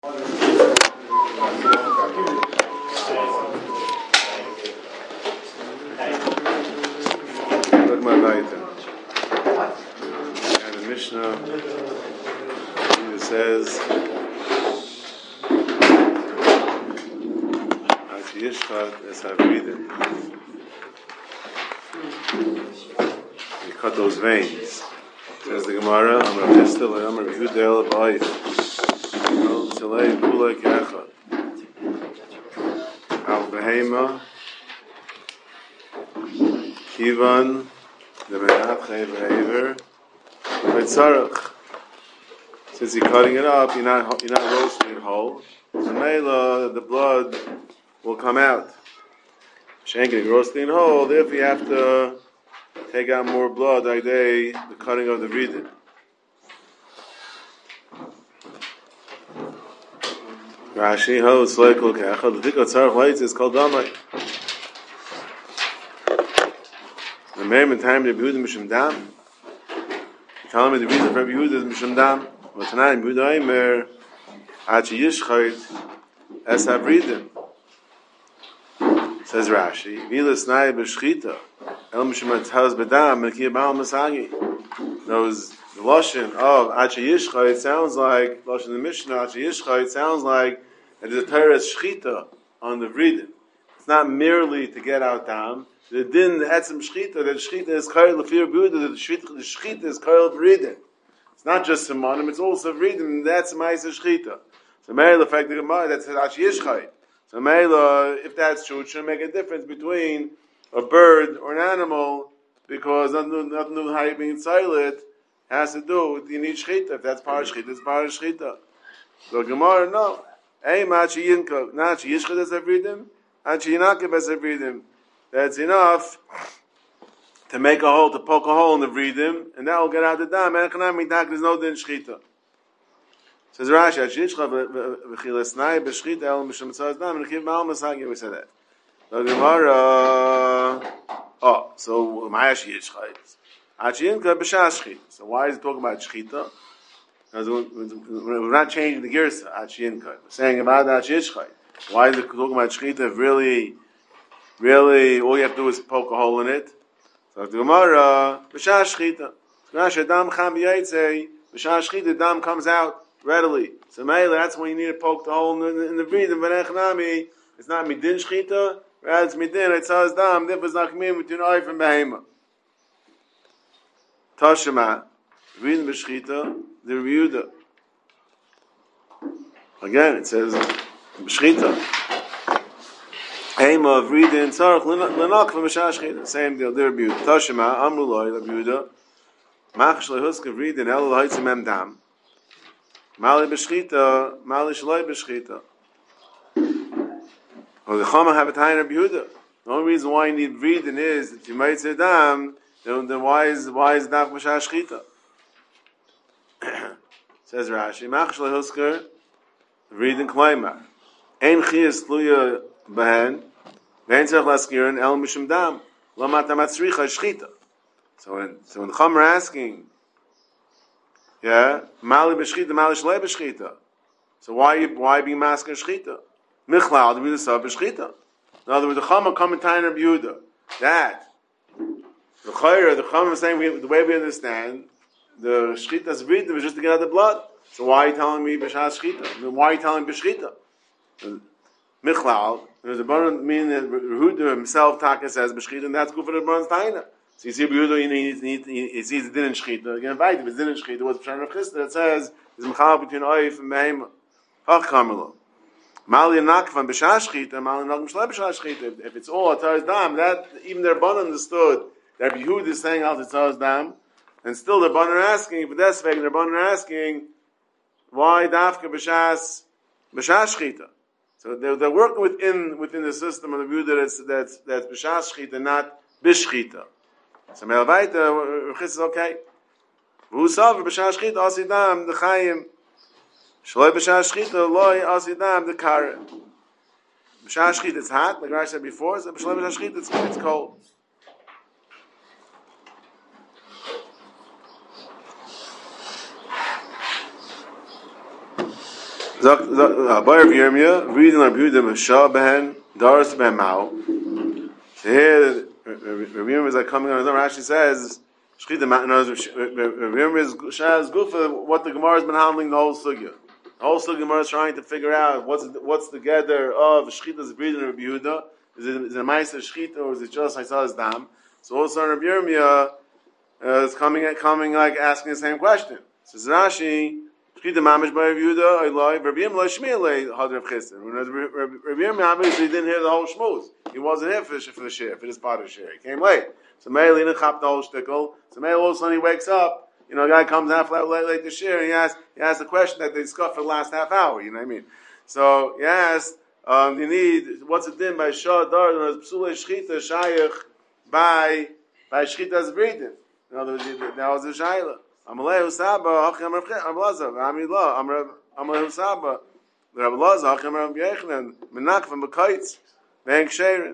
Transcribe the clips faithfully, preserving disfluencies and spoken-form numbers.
Look my weiter. And the Mishnah it says as Yishchat es Havridim. You cut those veins. Says the Gemara, I'm a pistil and I'm a Yudel B'ayit. Al Tzalei Kulei Kechad. Al Behema Kivan the Menat Chei V'Hever V'Tzarech. Since you're cutting it up, you're not you're not roasting it whole. So Mela, the blood will come out. Shanking roasting it whole, therefore you have to take out more blood like they the cutting of the reeding. Rashi holds like okay, the dikot tzarech lights is called damai. The man in time the Yehuda mishum dam. Tell me the reason for Yehuda is mishum dam. But tonight Yehuda Aimer achi yishchait es havridim. Says Rashi, vilas nai b'shchita el mishum atzaz bedam mekia ba'al masagi. Those the lashon of achi yishchait sounds like lashon the Mishnah achi yishchait sounds like it is a Torah shchita on the vridim. It's not merely to get out dam. The din the etzem shchita that shchita is kayil lefir buda that the shchita is kayil vridim. It's not just simonim; it's also vridim. That's ma'aser shchita. So meila fact the Gemara that says achi yishchait. So meila if that's true, it shouldn't make a difference between a bird or an animal because nothing nothing to do with how you're being silent has to do with you need shchita. If that's part of shchita, it's part of shchita. So Gemara no. Hey, machi yinka, not yishchad as avridim, achi yinakav as avridim. That's enough to make a hole, to poke a hole in the vridim, and that will get out the dam. And there's no din shchita. Says Rashi, achi yishchad v'chilas nai b'shchita el mishum tzaz dam, and chiv ma'al masagi, we said that. So Gemara, oh, so my achi yishchad, achi yinka b'shas shchita. So why is it talking about shchita? We're not changing the girsa, achi yinka. We're saying about achi yishchad. Why is it talking about shchita if really, really, all you have to do is poke a hole in it? So the Gemara, b'shas shchita. Rashi, dam cham b'yaitze, b'shas shchita, dam comes out readily. So meila, that's when you need to poke the hole in the, in the vreed, and v'nechnami, it's not midin shchita, rather it's midin, it says dam, difference not coming between oif and behema. Tashema, vreed b'shchita, the Yehuda. Again, it says b'shchita. Hema of reading tzarich l'nak from b'shas shchita. Same deal. The Yehuda. Tashema amru loy the Yehuda. Mach shlehuska reading el l'haitzim em dam. Mali b'shchita, mali shloi b'shchita. Well, the Chama have a time of Yehuda. The only reason why you need reading is that you might say dam. Then, then why is why is dam b'shas shchita? Says Rashi, Mach shlehuska reading klaimar. Ein chiyas tluya behen. Vein tzarich laskirin el mishum dam. Lo mata matzricha shchita. So when so when the Chum are asking, yeah, mali b'shchita, mali shlei b'shchita. So why why be masker shchita? Michlal the b'yudah b'shchita. In other words, the Chum are coming to Rabbi Yehuda that the Chayra, the Chum is saying we, the way we understand the shchita's breathing was just to get out the blood. So why are you telling me b'shas shchita? Why are you telling me b'shchita? Michlal, there's a burn meaning that Yehuda himself Taka says b'shchita, and that's good for the burns taina. So you see Yehuda, you know, he sees the din in shchita. Again, right? If it's din in shchita, what's Pshan Rav Chisda that says is mechal between oif and behema. Hach kamelo. Mali nakvan b'shas shchita, mali nakvan shlei b'shas shchita. If it's all atar's dam, that even their bun understood that Yehuda is saying al atar's dam. And still the Rabbanan are asking, but that's fake, the Rabbanan are asking, why dafka b'shas, b'shas shchita? So they're, they're working within, within the system of the view that it's, that's, that's b'shas shchita, not b'shchita. So me'alvaita, Rechis is okay. V'usav b'shas shchita, asidam, the chayim. Shloi b'shas shchita, loi, asidam, the kare. B'shas shchita, it's hot, like Rashi said before, so b'shloi b'shas shchita, it's, it's cold. Zok zok Bar Yirmiyah reading Rabbi Yehuda Meshah behen Daras behen Mao. So here Rabbi Yirmiyah is like coming on his own. Rashi says Shchita knows Rabbi Yirmiyah is Gufa what the Gemara has been handling the whole sugya. The whole sugya Gemara is trying to figure out what's what's the gather of Shchita's breathing Rabbi Yehuda. Is it is it a Ma'aser Shchita or is it just Haisa's dam? So also Rabbi Yirmiyah uh, is coming coming like asking the same question. Says Rashi. Shchita mamish by Rabbi Yehuda, Eloi, Rabbi Yirmiyah Shmielei Hadrav Chesed. Rabbi Yirmiyah obviously didn't hear the whole shmooze. He wasn't here for, for the share, for this part of the share. He came late. So Meir didn't chop the whole shtickle. So Meir all of a sudden he wakes up. You know, a guy comes half late, late, late to share, and he asks, he asks a question that they discussed for the last half hour. You know what I mean? So he asks, um, you need what's it din by Shah Dar Psula Shchita Shayach by by Shchita's breathing. In other words, that was a shayla. Amalei Husaba, Hachim Rav Ablaza, Amila, Amalei Husaba, Rav Ablaza, Hachim Rav Yechanan, Menachvan Bekaitz, Bank Sharon.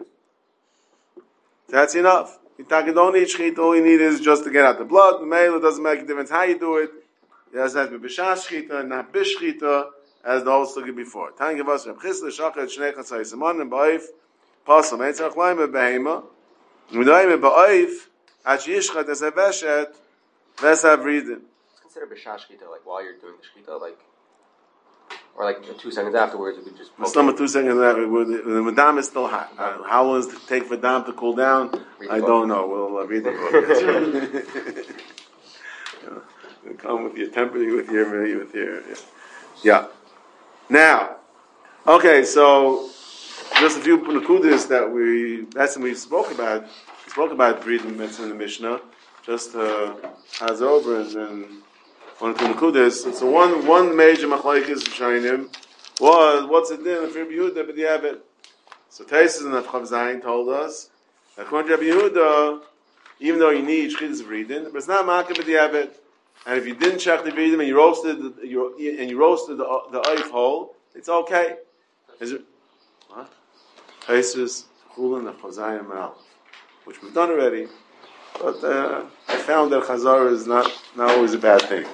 That's enough. You don't need shchita. All you need is just to get out the blood. The male doesn't make a difference how you do it. It has to be b'shas shchita, not b'shchita, as the whole story before. Tanya give us Reb Chisda Shachet Shnei Chatzai Simon and Ba'if Pasam Eitzach Laime Behema Midaime Ba'if Ach Yishchat Es Aveshet Vesav Ridin. It's considered b'shas shchita, like while you're doing the shchita, like, or like two seconds afterwards, you could just. It's not two seconds. The madam is still hot. Uh, how long does it take for dam to cool down? I don't know. We'll uh, read the book. You know, come with your temper, with your, with your, yeah. yeah. Now, okay. So just a few nakudas that we that's what we spoke about. We spoke about breathing medicine in the Mishnah. Just uh, has over and then. On the Nakudas, so one one major machlokes Shainim was what's it din for Rabbi Yehuda b'diavad. So Taisus and Chav Zayin told us that according to Rabbi Yehuda, even though you need shchitas v'ridin, but it's not makah b'diavad. And if you didn't check the v'ridin and you roasted the, you, and you roasted the the oif whole, it's okay. Is it what? Taisus Chulin and Chav Zayin Mal, which we've done already. But uh, I found that Chazar is not, not always a bad thing.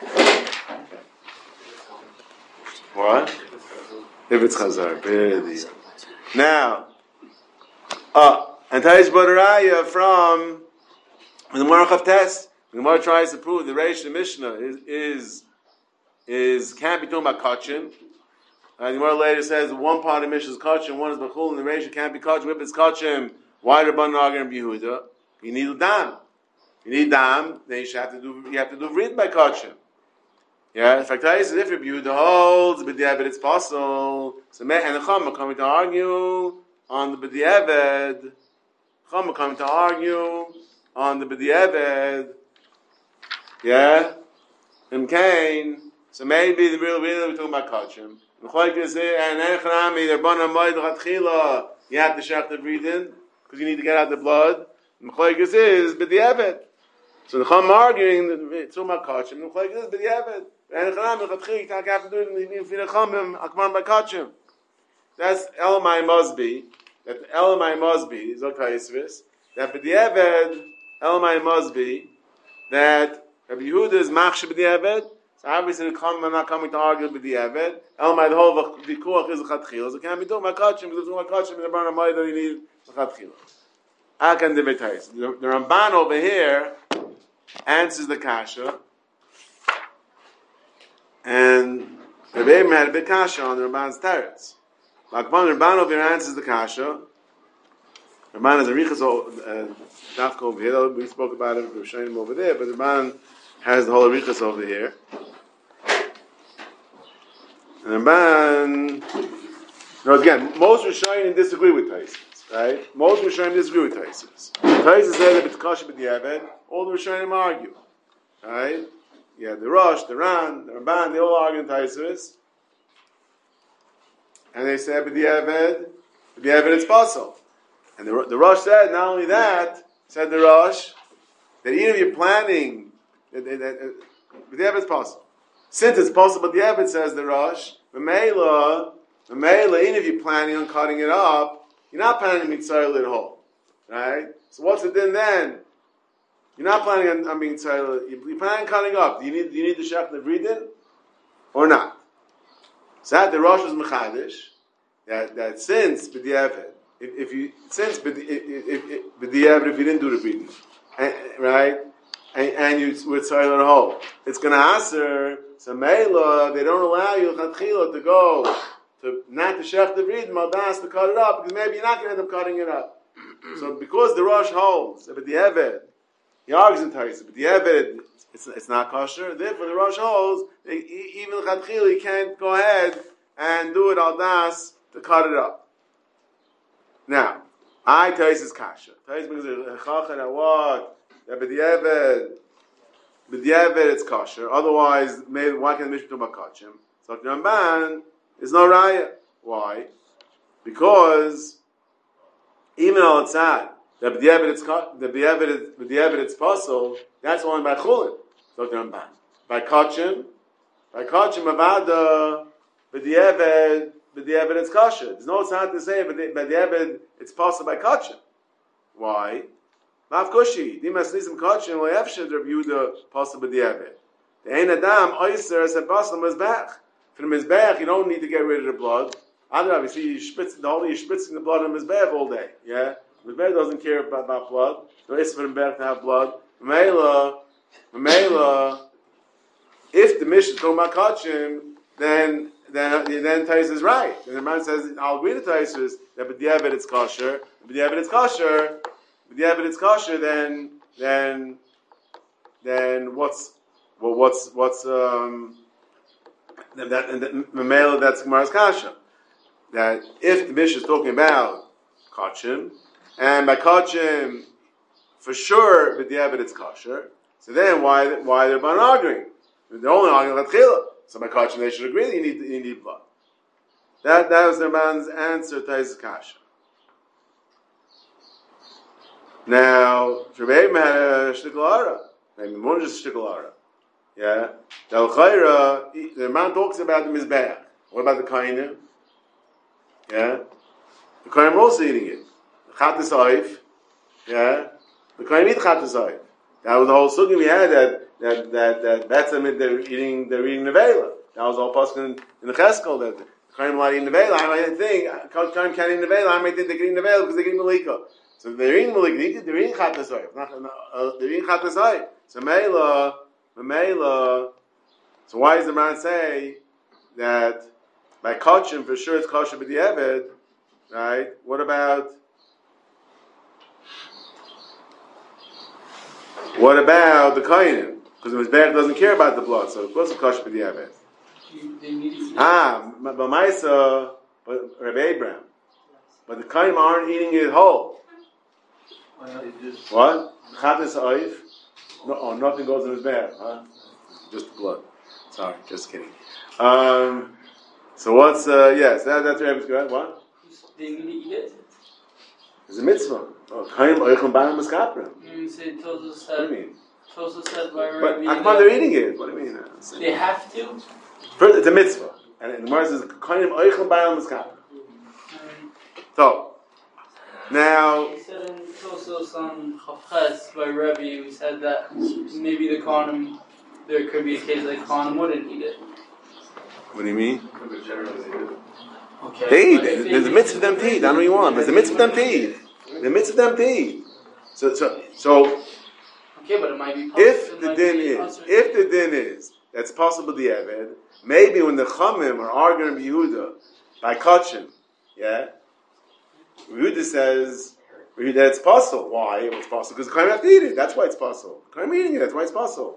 What? If it's Chazar. Really. Now, uh, and Taish Badaraya from the Gemara of Test. The Gemara tries to prove the Reish the Mishnah is, is, is can't be talking about Kachim. And the Gemara later says one part of the Mishnah is Kachim, one is Bechul, and the Reish can't be Kachim. If it's Kachim, why Rabban Nagar and Yehuda? You need a dam. You need dam, then you have to do you have to do read by kachim. Yeah, in fact, I said if Rabbi Yehuda holds b'diavad it's possible. So and the Chama coming to argue on the b'diavad. Chama coming to argue on the b'diavad. Yeah, and Cain. So maybe the real reason we're talking about kachim. The chayk is there and echanami they're bana moed latchila. You have to shach the breathing because you need to get out the blood. The chayk is b'diavad. So the Chum arguing that it's all about kachim. The Chum is b'diavad. And the Chum you have to do it in the Chumim akman by kachim. That's Elamai must be that Elamai must be is okay Yisvis. That b'diavad Elamai must be that Rabbi Yehuda is machshir b'diavad. So obviously the Chum are not coming to argue b'diavad. Elamai the whole v'kuach is a chatchila. So it can't be doing by kachim because it's all about kachim and the Baran Amayda that you need a chatchila. Akan debetais. The Ramban over here answers the kasha, and Rabbi Abraham had a big kasha on the Ramban's teretz. Lakban Ramban over here answers the kasha. Ramban has a riches dafka over here. We spoke about it. We were showing him over there, but Ramban has the whole riches over here. And Ramban, now again, most Rishonim disagree with Taisus. Right? Most Rishonim disagree with Taisus. Taisus said that it's kasha b'diavad. All the Rishonim argue. Right? Yeah, the Rosh, the Ran, the Ramban, they all argue in Taisus. And they said b'diavad, b'diavad it's possible. And the, the Rosh said, not only that, said the Rosh, that even if you're planning, that, that, that, b'diavad it's possible. Since it's possible, b'diavad says the Rosh, b'meila, b'meila, even if you're planning on cutting it up, you're not planning to mitzvah it whole, right? So what's the din then? You're not planning on, on being tzayil. You're planning on cutting up. Do you need do you need the shech the vridin or not? So that the Rosh is mechadish that that since b'diavad, if, if you since b'diavad if you didn't do the breathing, and, right, and, and you with silent hole, it's going to answer. So Meila, they don't allow you to go to not to shech the breathing, maldas to cut it up because maybe you're not going to end up cutting it up. So because the Rosh holds, but the Eved, he argues in Taisa, but the Eved, it's, it's not kosher. Therefore, the Rosh holds, they, even the Chadchil, he can't go ahead and do it al das to cut it up. Now, I Taisa is kasher. Taisa brings a chachan at what? That but the Eved, but the Eved, it's kosher. Otherwise, maybe why can't the Mishnah talk about kachim? So the Ramban is no raya. Why? Because even al tzad, that the Eved, it's the Eved, the Eved, it's possible. That's only by chulin. So the Ramban by kachim, by kachim avada, but the Eved, but the Eved, it's kosher. There's no tzad to say, but the, but the Eved, it's possible by kachim. Why? Mav kushi, dimas nisim kachim lo yefshed Rav Yehuda possible the Eved. The ein adam oyser as a possible mizbech. From mizbech, you don't need to get rid of the blood. Otherwise, you see, you spitz, the whole, you're spritzing the blood on mizbech all day. Yeah, mizbech doesn't care about, about blood. No is for mizbech to have blood. Mamela, mamela. If the mission is talking about kachim, then then then Tais is right. And the man says, I'll agree to Tais that but the Eved it's kosher, but the Eved it's kosher. The evidence kosher, then, then, then what's, well, what's, what's, um, that, that, that that's Gemara's kasha. That if the Mishnah is talking about kachim, and by kachim, for sure, but the evidence kosher, so then why, why they're not arguing? They're only arguing about chila. So by kachim, they should agree that you need, you need blood. That, that was the man's answer to his kasha. Now, Rebbeim had a shtickle ara. Maybe more than just a shtickle ara. Yeah? The Al-Khaira, the man talks about the Mizbeach. What about the Kainim? Yeah? The Kainim are also eating it. The Chatas Oif. Yeah? The Kainim eat Chatas Oif. That was the whole sugi we had that, that, that, that, that's them, they're eating, they're eating Nevela. That was all possible in, in the Cheskel, that the Kainim are eating Nevela. I might think, Kainim can't eat Nevela, I might think they're eating Nevela because they're eating Malika. So they're eating Malik, they're eating Chatas Oif. They're eating Chatas Oif. So Meila, Meila, so why does the man say that by kachim, for sure it's kosher but the Eved, right? What about, what about the Kainim? Because the Mizbeach doesn't care about the blood, so of course it's kosher but the Eved. Ah, but Maisa, but Rabbi Abraham. But the Kainim aren't eating it whole. What? Chatas Oif? No, oh, nothing goes in his bed, huh? Just blood. Sorry, just kidding. Um, so what's, uh, yes, that, that's Rabbi's good. What? They need to eat it? It's a mitzvah. Oh, Chaim Oichel Baram Miskaprim. You say Tosa said. What do you mean? Tosa said by But Rabbi. Akman, they're eating it. What do you mean? They have to? First, it's a mitzvah. And the Gemara says, Chaim Oichel Baram Miskaprim. So, now, We said in Tosos on Chafches by Rebbe, we said that maybe the Kohanim, there could be a case like Kohanim wouldn't eat it. what do you mean? Okay. They eat it. There's a mitzvah them to eat. I don't know what you want. There's a mitzvah them to eat. There's a mitzvah them to eat. So, so, so, Okay, but it might be possible. if the din is, if the din is, that's possible the Eved, maybe when the Chamim are arguing with Yehuda by Kachim, yeah, Yehuda says that it's possible. Why? It's possible because the Chaim have to eat it. That's why it's possible. The Chaim eating it. That's why it's possible.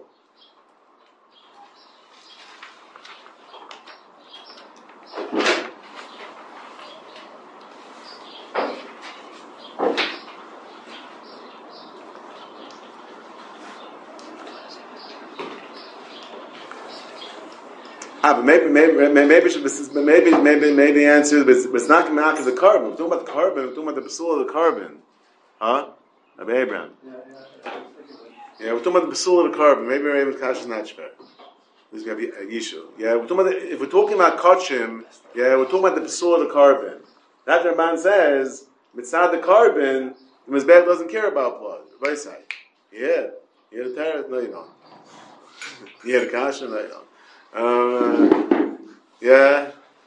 Ah, but maybe, maybe, maybe, maybe, maybe, maybe the answer is, but it's not Gemach as a carbon. We're talking about the carbon. We're talking about the Basul of the carbon. Huh? Rabbi Abraham. Yeah, yeah. Yeah, we're talking about the Basul of the carbon. Maybe Rabbi Abraham's Kash is not fair. This is going to be a Yishu. Yeah, we're talking about the, if we're talking about Kachim, yeah, we're talking about the Basul of the carbon. That Ramban says, Mitzad the carbon, the Mizbeach doesn't care about blood. Right side. Yeah. You had a Torah? No, you don't. You had a Kash? No, you don't. Uh, yeah,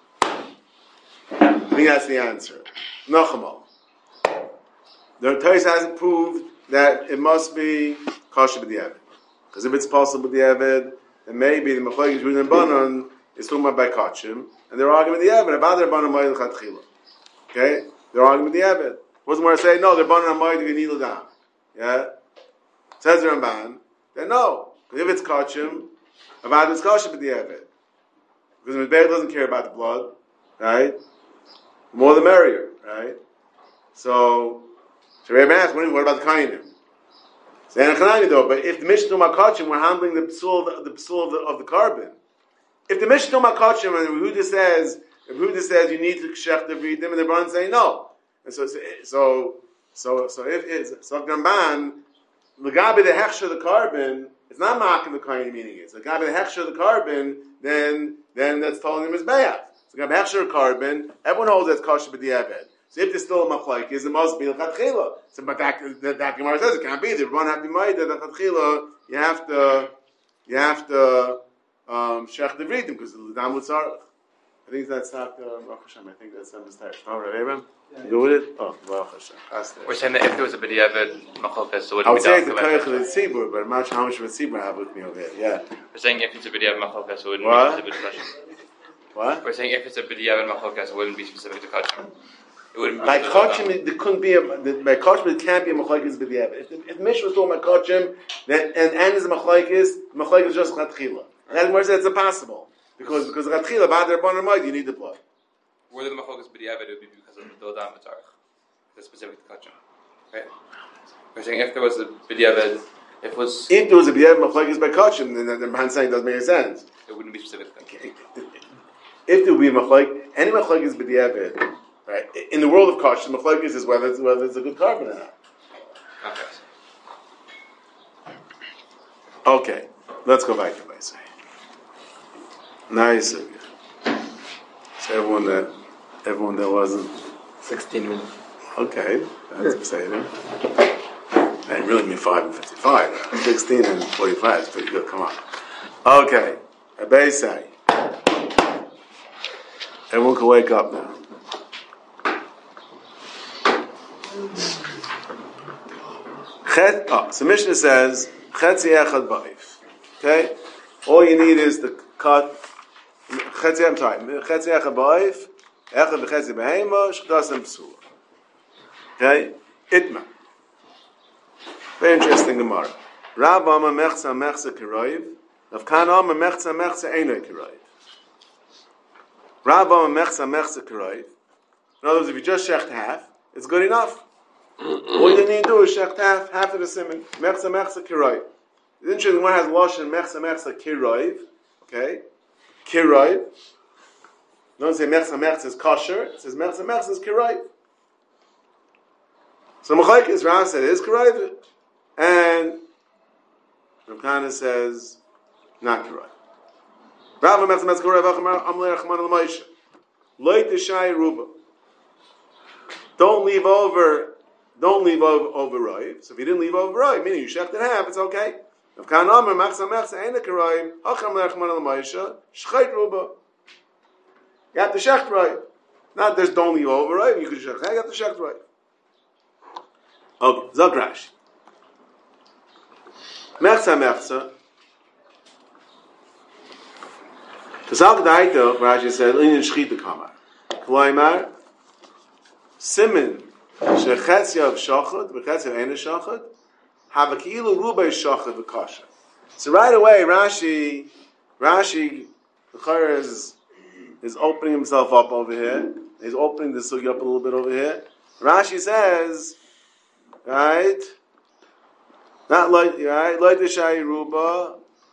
think that's the answer. Nachamal. The Tais hasn't proved that it must be kosher b'diavad. Because if it's possible b'diavad, then maybe the Machlokes Reuven and Banan is talking about by kachim, and they're arguing b'diavad about their Banan Moed L'Chatchila. Okay? They're arguing b'diavad. Wasn't where I say, no, they're Banan Moed V'Nil Dam. Yeah? Says the Ramban, then no. Because if it's kachim, about it's kosher b'diavad. Because the Mizbeach doesn't care about the blood, right? The more the merrier, right? So, so Rabbi asks, what about the kainim? So, though, but if the Mishnah Makachim, we're handling the psul of the, the psul of the, of the carbon. If the Mishnah Makachim and Rehuda says, if Rehuda says you need to shech the vridim, and the Baran say no. And so, so, so, so if it's, so Gamban, the Gabi the hechsher of the carbon, it's not marking the kainim meaning it. So Gabi the hechsher of the carbon, then, then that's telling him is bayat. So Gabi hechsher of carbon, everyone holds that's kosher b'diavad. So if there's still a machlokes, it must be l'chatchila. So, but that that, that Gemara says it can't be. If one have to be made that l'chatchila, you have to you have to um, shech the vridim because the dam l'tzarich. I think that's not uh, Baruch Hashem. I think that's a mistake. Oh, Rav Abraham, you go with it. Oh, Baruch Hashem. We're saying that if there was a b'diavad machlokes, so it I would would be say it's the down koyach of the tzibur, but I'm not sure how much of a tzibur I have with me over here. Yeah. We're saying if it's a b'diavad machlokes, so it wouldn't What? be specific to kachim. What? We're saying if it's a b'diavad machlokes, it wouldn't be specific to kachim. It wouldn't be By specific to kachim, there couldn't be a by kachim. It can't be a machlokes b'diavad. If the if Mishnah was talking about kachim, then and and is a machlokes, machlokes is just chatchila. And that's where it's impossible because because chatchila ba'ad rabbanan moed you need the blood. Were the machlokes b'diavad, it would be because of the dodam v'tarich. That's specific to kachim. Right? We're saying if there was a b'diavad, if it was If there was a b'diavad machlokes by kachim, then the man saying doesn't make any sense. it wouldn't be specific to kachim. If there would be a machlokes, any machlokes b'diavad, right? In the world of kachim, machlokes is whether it's whether it's a good carbon or not. Okay. Okay, let's go back to Baisai. Nice. So everyone that everyone that wasn't Sixteen minutes. okay, that's exciting. I didn't really mean five and fifty-five. Sixteen and forty-five is pretty good. Come on. Okay, Baisai. Everyone can wake up now. Chet, oh, so Mishnah says Chetzi echad ba'if. Okay, all you need is the cut. Chetzi, I'm sorry. Chetzi echad ba'if, echad v'chetzi behema, shchdas and psula. Okay, itma. Very interesting Gemara. Rav Amma mechza mechza kiroiv, Rav Kana Amma mechza mechza einay kiroiv. Rav Amma mechza mechza kiroiv. In other words, if you just shecht half, it's good enough. All you need to do is shecht half, half of the simon. Mechza mechza kiroiv. It's interesting, one has lashon mechza mechza kiroiv. Okay? Kiroiv. Don't say mechza mechza is kosher. It says mechza mechza is kiroiv. So Machlokes Rav said it is kiroiv. And Rav Kana says not kiroiv. Rav mechza mechza kiroiv achamar amlei rachman al-Moshe. Loi tishai ruba. Don't leave over Don't leave over, over Roiv. So if you didn't leave over Roiv, meaning you shecht in half, it's okay. If Kan Omer, Machsa Mechsa, Eina Keroiv, Hacham Lechman Al Moshe, Shchait Ruba. You have to shecht Roiv. Not there's don't leave over Roiv, you can shecht, you have to shecht Roiv. Okay, Zog Rashi. Mechsa Mechsa. Kazal Gdaito, Rashi said, Linyan Shchita Kamar. Kloimar, Simen, Shechetzia of Shachad, Bechetzia of Eina Shachad, have a ki'ilu rubai Shachad v'kasha. So right away, Rashi, Rashi, the Chayr is, is opening himself up over here. He's opening the sugi up a little bit over here. Rashi says, right, not like, right, like the Shai Ruba,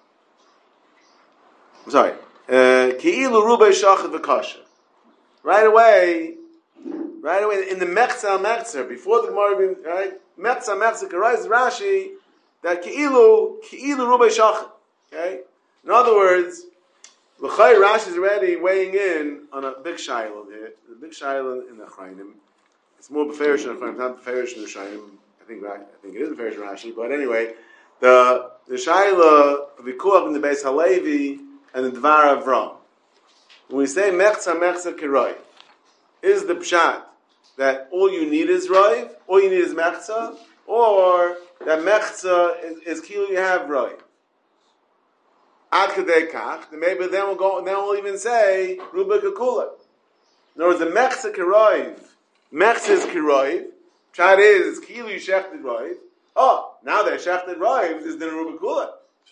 I'm sorry, ki'ilu rubai Shachad v'kasha. Right away, Right away, in the Mechza Mechzer, before the Gemara, right? Mechza Mechzer, arises Rashi, that Ki'ilu, Ki'ilu Rubai Shachar. Okay? In other words, L'chai Rashi is already weighing in on a big Shiloh here. The big Shiloh in the Chayim. It's more Beferish in the Chayim, not Beferish in the Shayim. I think, I think it is Beferish in Rashi, but anyway, the, the Shiloh, Vikuach in the Beis Halevi, and the Dvar Avram. When we say Mechza Mechzer Kiroi, is the pshat that all you need is Raiv, all you need is Mechza, or that Mechza is, is Kilu you have Raiv? Ad Kadei Kach, then maybe then we'll go, then we'll even say Ruba Kakula. In other words, the Mechza Kiraiv, Mechza is Kiraiv, pshat is, it's Kilu you shechted Raiv. Oh, now that shechted Raiv is then Ruba Kula.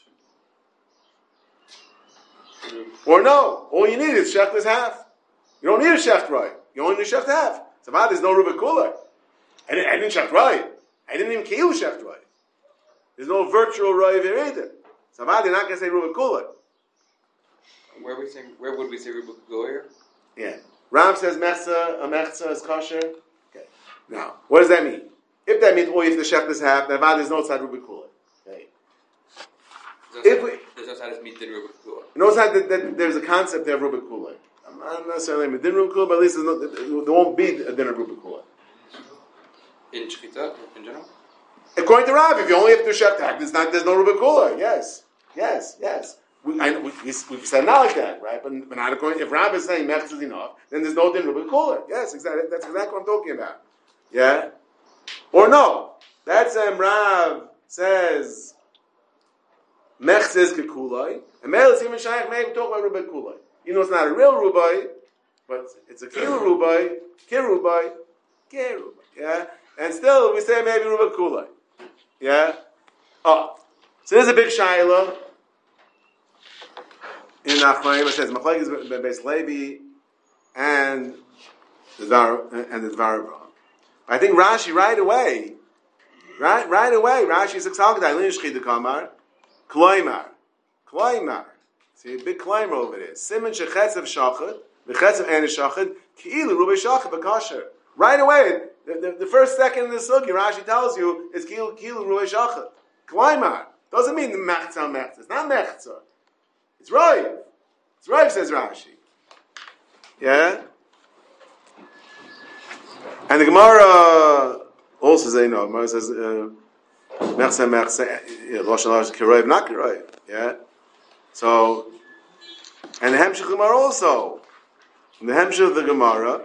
Or no, all you need is shecht is half. You don't need a shecht right. You only need shecht half. So now there's no Rubik Kula. I didn't, I didn't shecht right. I didn't even kill shecht right. There's no virtual right here either. So now they're not going to say Rubik Kula. Where we saying? Where would we say Rubik Kula here? Yeah. Ram says Mechza, a Mechza is kosher. Okay. Now, what does that mean? If that means, oh, if the shecht is half, then there's no side Rubik Kula. Okay. There's no, there's no side meet din Rubik Kula. Notice that, that there's a concept there of Rubik Kula. I'm not necessarily a din Rubik Kula, but at least no, there won't be a din of Rubik Kula. In Shechita, in general? According to Rav, if you only have to shecht half, there's not there's no Rubik Kula. Yes, yes, yes. We, I, we, we, we said not like that, right? But, but not according. If Rav is saying Mechza is enough, then there's no din Rubik Kula. Yes, exactly. That's exactly what I'm talking about. Yeah, or no? That's um, Rav says Mechza is kekulai, and Mel is even shaykh. Maybe talk about Rubik Kulai. You know, it's not a real rubai, but it's a kilu rubai, kirubai, kirubai. Yeah, and still we say maybe Rubik Kulai. Yeah. Oh, so there's a big shaila in Nachmanim. It says Machlekes is Beis Levi and the Dvar and the Dvar. I think Rashi right away, right right away. Rashi is exalted. Lin shchid kamar, kloimar, kloimar. See a big climber over there. Siman shechetz of shachad, v'chetz of anish shachad, ki'ilu rubai shachad b'kasher. Right away, the, the, the first second in the sugi, Rashi tells you is ki'ilu ki'ilu rubai shachad. Climber doesn't mean the mechza mechza. It's not mechza. It's right. It's right, says Rashi. Yeah. And the Gemara also says, you know, Gemara says mechza mechza, lashon lashon kiroiv, not kiroiv. Yeah. So, and the Hemshech Gemara also, in the Hemshech of the Gemara,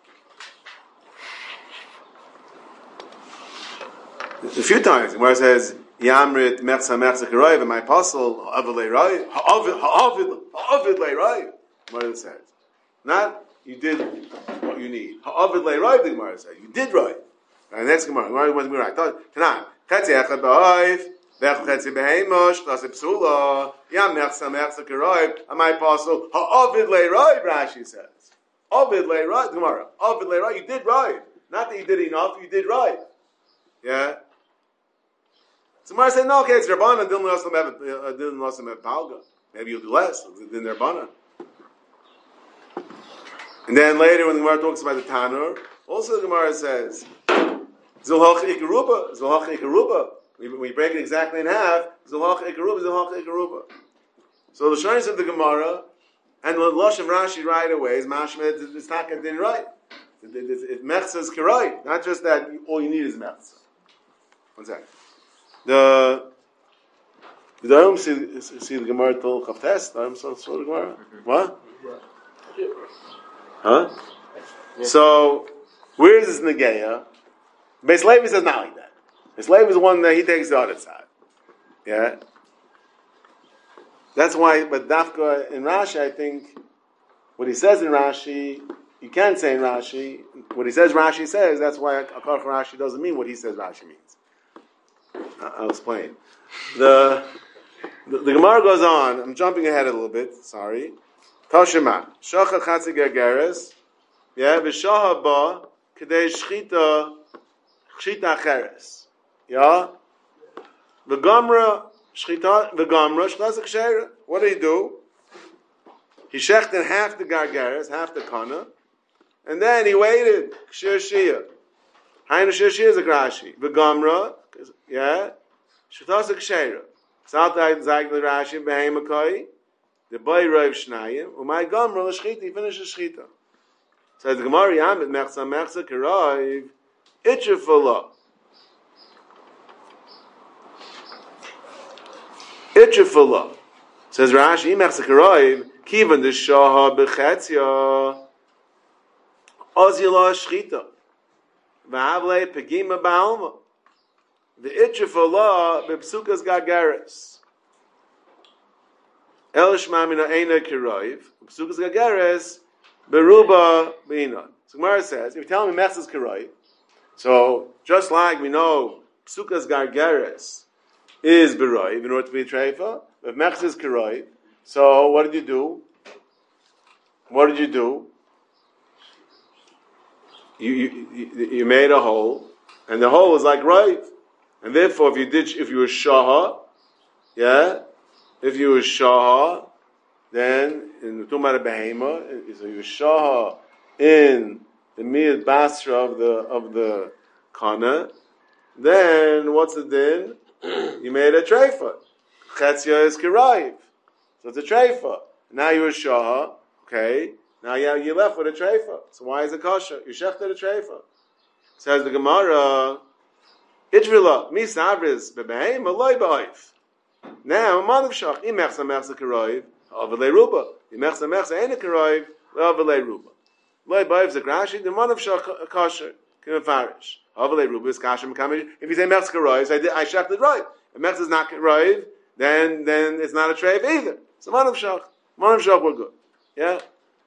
a few times, where it says, Yamrit Mechza Mechza Keroiv, and my apostle, Ha'avid Le'Raiv, Ha'avid, Ha'avid Le'Raiv, Gemara says. Not, you did what you need. Ha'avid Le'Raiv, the Gemara says. You did right. And the next Gemara, Gemara wasn't right. Tanan, Chetzi Echad Ba'av, V'ech Chetzi Behemosh, Klasi Psula, Yam Mechza Mechza Keroiv, and my apostle, Ha'avid Le'Raiv, Rashi says. Ha'avid Le'Raiv, Gemara, Ha'avid Le'Raiv, you did right. Not that you did enough, you did right. Yeah? So Gemara said, no, okay, it's Rabbana, didn't lost him at Palga. Maybe you'll do less than Rabbana. And then later, when the Gemara talks about the Tanur, also the Gemara says, Zulhach Ikaruba, Zulhach Ikaruba. When you break it exactly in half, Zulhach Ikaruba, Zulhach Ikaruba. So the shines of the Gemara, and the Lush of Rashi right away is Mashmed, it's not getting right. It Mechza is Kirai, not just that all you need is Mechza. One second. The did I see see the Gemara till Chavtes? I saw the Gemara. What? Huh? Yeah. So where is this Negeya? Beis Levi says not like that. Beis Levi is the one that he takes the other side. Yeah. That's why, but Dafka in Rashi, I think what he says in Rashi, you can't say in Rashi. What he says, Rashi says. That's why Akarach Rashi doesn't mean what he says Rashi means. I'll explain. The, the the Gemara goes on. I'm jumping ahead a little bit. Sorry. Tashima shachar chatzi gergeres. Yeah, v'shaha ba kedei shchita shchita cheres. Yeah, v'gamra shchita v'gamra shchita kshera. What did he do? He shechted half the gargeres, half the kana, and then he waited kshir shia. Hainu shir shia is a grashi. V'gamra. Yeah, Shetasa Ksheira. Saltai Zayg Rashi Behemakai, the boy Rav Shnayim, Umay Gamra L'Shchita, he finishes Shchita. Says the Gemara Yamit Mechza Mechza Keraiv, Itchefala. Itchefala. Says Rashi, Mechza Keraiv, Kivan the Shaha Bechetzia. Ozila shchita. V'havle pegima ba'alma. The itcha for law b'psukas gagaris. El shmamina eina kiroiv. Psukas gagaris beruba b'inon. So Gemara says, if you tell me mechs is kiroiv, so just like we know psukas gagaris is beroiv in order to be a treifa, but mechs is kiroiv. So what did you do? What did you do? You, you you made a hole, and the hole was like right, and therefore, if you did, if you were shaha, yeah, if you were shaha, then in the Tumar Behema, so you were shaha in the mid basra of the of the kana, then what's the din? You made a treifa. Chetzia is kirayv, so it's a treifa. Now you were shaha, okay. Now yeah, you left with a treifa. So why is it kosher? You shechted a treifa. Says the Gemara, Itrila, mi savris bebehem aloy ba'oif. Now, manav shach, im mechsa mechsa karoiv, avalei ruba. Im mechsa mechsa ena karoiv, avalei ruba. Loy ba'oif zakrashi, the manav shach kosher, k'mefarish. Avalei ruba is kosher m'kamish. If you say mechsa karoiv, so I, did, I shechted right. If mechsa is not karoiv, then, then it's not a treifa either. So manav shach, manav shach we're good. Yeah?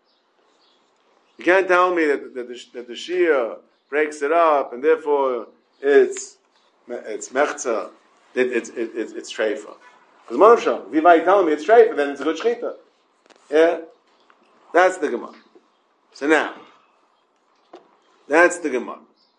You can't tell me that, that, the, that the Shia breaks it up and therefore it's it's mechza, it, it's it, it's it's treifa. Because Moshe, if you tell me it's treifa, then it's a good shchita. Yeah, that's the Gemara. So now, that's the Gemara.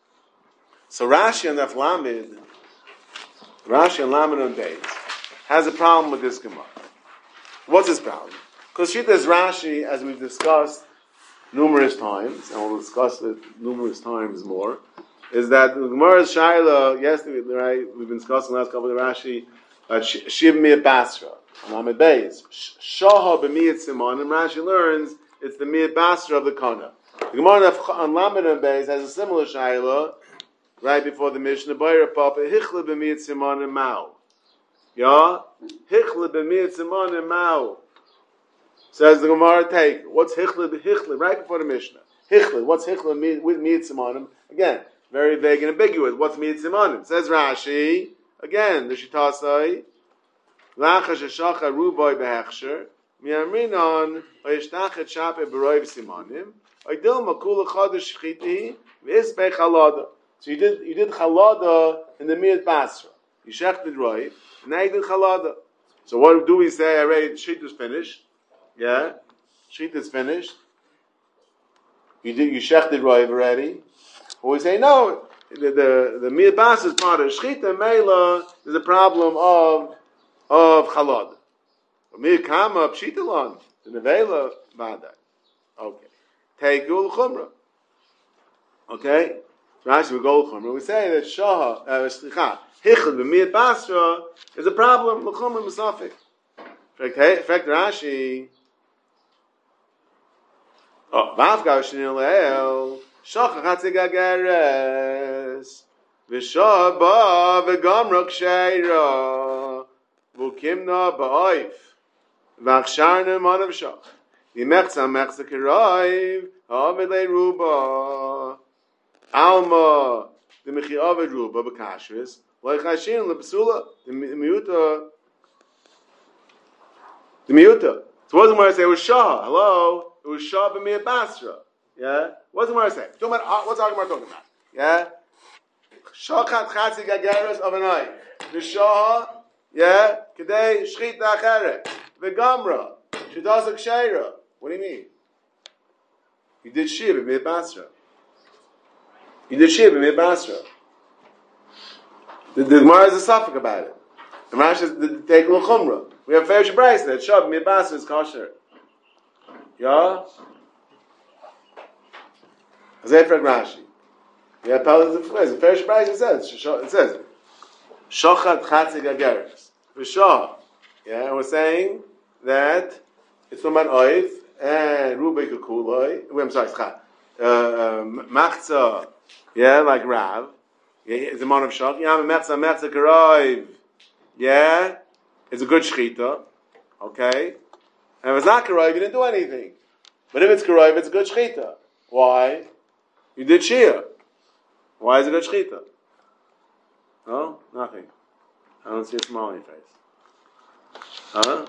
So Rashi and Aflamid, Rashi and Lamed on Beis has a problem with this Gemara. What's his problem? Because Shita is Rashi, as we've discussed numerous times, and we'll discuss it numerous times more, is that the Gemara's Shaila, yesterday, right, we've been discussing the last couple of Rashi, uh, Shiv Miyat Basra, Lamed Beis, Shaha B'miyat Simon, and Rashi learns it's the Miyat Basra of the Kana. The Gemara on Lamed Beis has a similar Shaila, right before the Mishnah, Bayra Papa, Hichle B'miyat Simon and Mao. Yeah? Hichle B'miyat Simon and Mao. Says the Gemara, take, what's Hichle, Hichle, right before the Mishnah. Hichle, what's Hichle with Miyat Simonim? Again, very vague and ambiguous. What's Miyat Simonim? Says Rashi, again, the Shitasai, Lacha Sheshacha Ruboy Behechsher, Miamrinon, Oyeshtachet Shape Beroiv Simonim, Oydil Makula Chodesh Shchiti, V'isbei Chalada. So you did, you did Chalada in the Miyat Basra. You shechted Roiv, and now you did Chalada. So what do we say? Already, the sheet is finished. Yeah, sheet is finished. You did you shechted roiv already, or we say no. The the the miyabas is part of shchita meila. There's a problem of of chalad. Miyakama pshitalon the nevela badai. Okay, take ul chumra. Okay, Rashi we go chumra. We say that shaha slicha hichad b'miyabasra is a problem l'chumra misafik. In fact, Rashi. Oh, Vavgav Shnil Leel, Shach Chatzigagares, Vishaba Vegamra Ksheira, Vukimna Ba'oif, Vachsharna Manav Shach, Yimechza Mechza Kiraiv, Avedle Ruba, Alma, the Michi Aved Ruba, Bakashris, Loichashin, Lepsula, the Miuta, the Miuta. So what does the Gemara say? It was Shah. Hello? It was Shah b'miyat Basra. Yeah? What does the Gemara say? What's our Gemara talking about? Yeah? Shachat chatzi gageres of an eye. The Shah, yeah? Kedei shchita acheret. V'gamra. Shidasa ksheira. What do you mean? You did Shia b'miyat Basra. You did Shia b'miyat Basra. The, the Gemara is a suffix about it. The Rashi says, take l'chumra. We have Ferish Bryce that Shab Mibas is kosher. Yeah? Azefrag Rashi. We have Paulus of Ferish. Ferish Bryce it says, it says, Shochat Chatzig Ageres. V'shah. Yeah, and we're saying that it's from an oif and Rubik Kuloi. I'm sorry, Schach. Machza. Yeah, like Rav. Yeah, it's a man of Shach. Yeah, Mechza, Mechza Karoiv. Yeah? It's a good shchita, okay? And if it's not karoiv, you didn't do anything. But if it's karoiv, it's a good shchita. Why? You did Shia. Why is it a Shechita? No? Nothing. I don't see a smile on your face. Huh?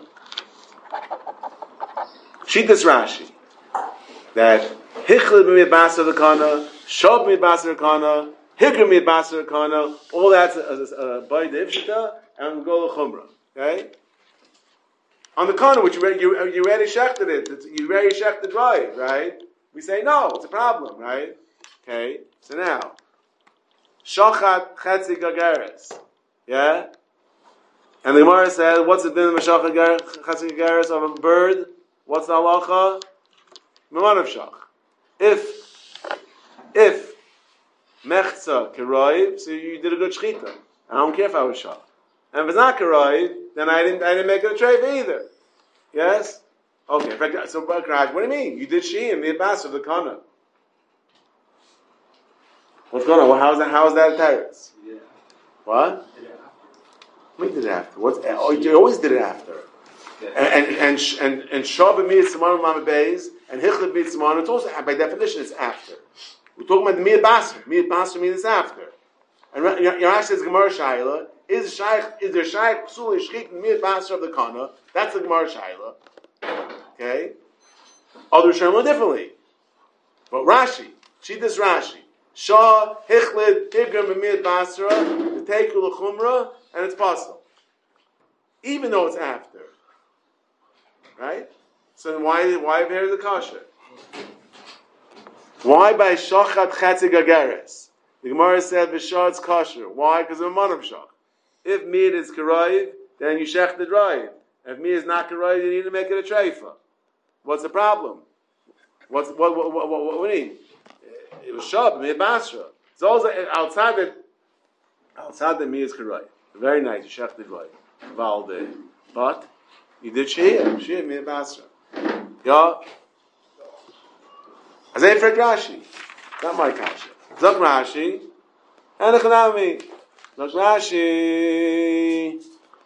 Shitas Rashi. That Hichlid Mid Basar Kana, Shob Mid Basar Kana, Hikr Mid Basar Kana, all that's a by the Ifshita and Gola Chumrah. Okay? On the Kana, which you read, you, you already shechted it, you already shechted right, right? We say no, it's a problem, right? Okay? So now, Shachat Chetzi Gagaris. Yeah? And the Gemara said, what's the din of Shachat Chetzi Gagaris of a bird? What's the halacha? Memanav Shach. If, if, Mechza Keroiv, so you did a good shechita. I don't care if I was Shach. And if it's not Keroiv, then I didn't, I didn't make it a treifa either. Yes? Okay, in fact, so what do you mean? You did Shiyim, the Abbas of the Kana. What's going on? Well, how is that, how is that a terrace? Yeah. What? Yeah. We did it after. What's, oh, you always did it after. Yeah. And and and and and Shabbat means Simon Mama Beis, and Hichlid means Simon. It's also by definition it's after. We're talking about the Miyad Basar. Miyad Basar means it's after. And Yarash says Gemara Shaila is Shaykh is there Shaykh Psul Shchik Miyad Basar of the Kana. That's the Gemara Shaila. Okay. Other Sherma differently, but Rashi, she does Rashi. Shah Hichlid Tigrim Miyad Basra the Teikul Chumra, and it's possible, even though it's after. Right? So then why why bear the kasha? Why by shachat chetzi gagares? The Gemara said v'shah it's kosher. Why? Because of a manav shach. If meat is karayiv, then you shech the drive. If meat is not karayiv, you need to make it a treifa. What's the problem? What's what what what, what, what do you mean? It was shab meat basra. It's also outside that outside the meat is karayiv. Very nice. You shech the drive. Valde, but you did shia, shia mi basra. Yeah. Azay for Rashi. Not my kasha. Zok Rashi. And Echanami. Zok Rashi.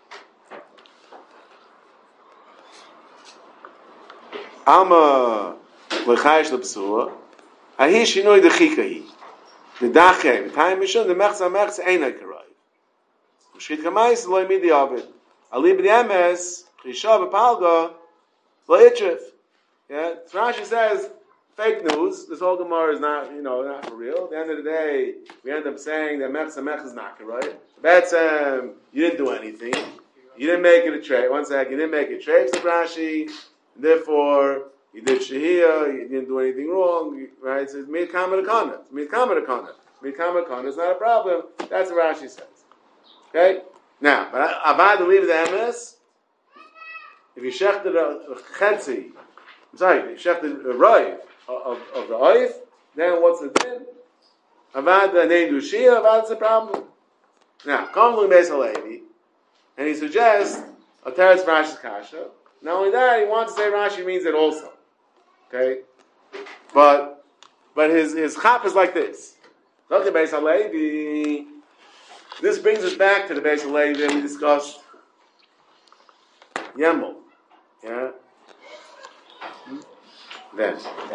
Alma lechayish lepsua. Ahi shinoi dechikahi. The dache. The time mishun. The mechza mechza einay karai. Shchit kamayis loy midi avid. Ali b'di Chisha b'palga, la'itrif. Yeah, Rashi says fake news. This whole Gemara is not, you know, not for real. At the end of the day, we end up saying that mechza mechza is not right. That's um, you didn't do anything. You didn't make it a trade. One second, you didn't make it a trade, said Rashi. Therefore, you did shahiyah. You didn't do anything wrong. Right? It says made kama kana. Made kama kana. Made kama kana is not a problem. That's what Rashi says. Okay. Now, but avad leave the M S. If you shechted a chetzi, I'm sorry, if you shechted a roi of, of the oif, then what's the din? Avad the name Dushia, avad's the problem. Now, come to Beis Halevi, and he suggests a teretz Rashi's kasha. Not only that, he wants to say Rashi means it also. Okay? But but his, his chap is like this. Look at Beis Halevi. This brings us back to the Beis Halevi that we discussed Yemel. Yeah? Then.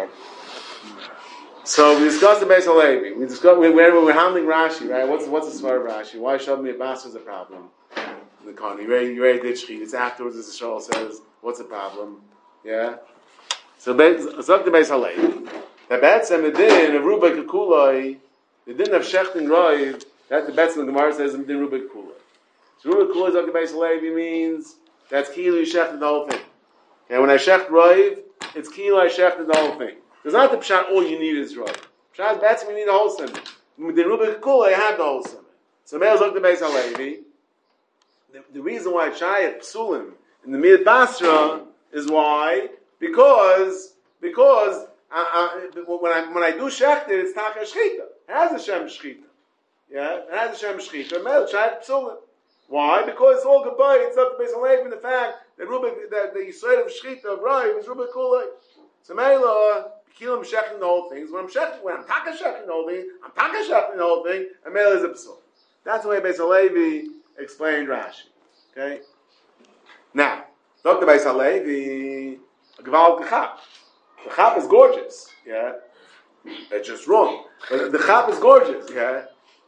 So we discussed the Beis Halevi. We discussed we, we we're handling Rashi, right? What's what's the svar of Rashi? Why Shabbat Abbas is a problem in the Khan? You ready? You ready to shchit? It's afterwards. As the Shul says, what's the problem? Yeah. So Zok the Beis Halevi. The Betzem the din of Ruba Kekulai, the din of Shechtin Roiv. That's the Betzem the Gemara says in din Ruba Kekulai. So Ruba Kekulai Zok the Beis Halevi means that's Kilu Shechtin the whole thing. And when I shecht Roiv, it's Kilu I shechted the whole thing. It's not the pshat. All you need is Roiv. Pshat Betzem you need the whole simon. The Ruba Kekulai have the whole simon. So Meir Zok the Beis Halevi. The, the reason why Shayat Psulim in the Miyad Basra is why because because uh, uh, when I when I do shechted, it's taka shchita. It has a shem shchita. Yeah, it has a shem shchita. Mel Shayat Psulim. Why? Because it's all goodbye. It's not based on the fact that Rubik that the Yisrael of shchita of Rai was Rubik Kulei. So Mela Kilim shechting the whole thing. So when I'm shechting, when I'm taka shechting the whole thing, I'm taka shechting the whole thing. And Mela is a psul. That's the way Beis Halevi explained Rashi. Okay. Now, Doctor Beis Halevi, a Gval Kachap. The chap is gorgeous. Yeah. It's just wrong. But the chap is gorgeous, yeah?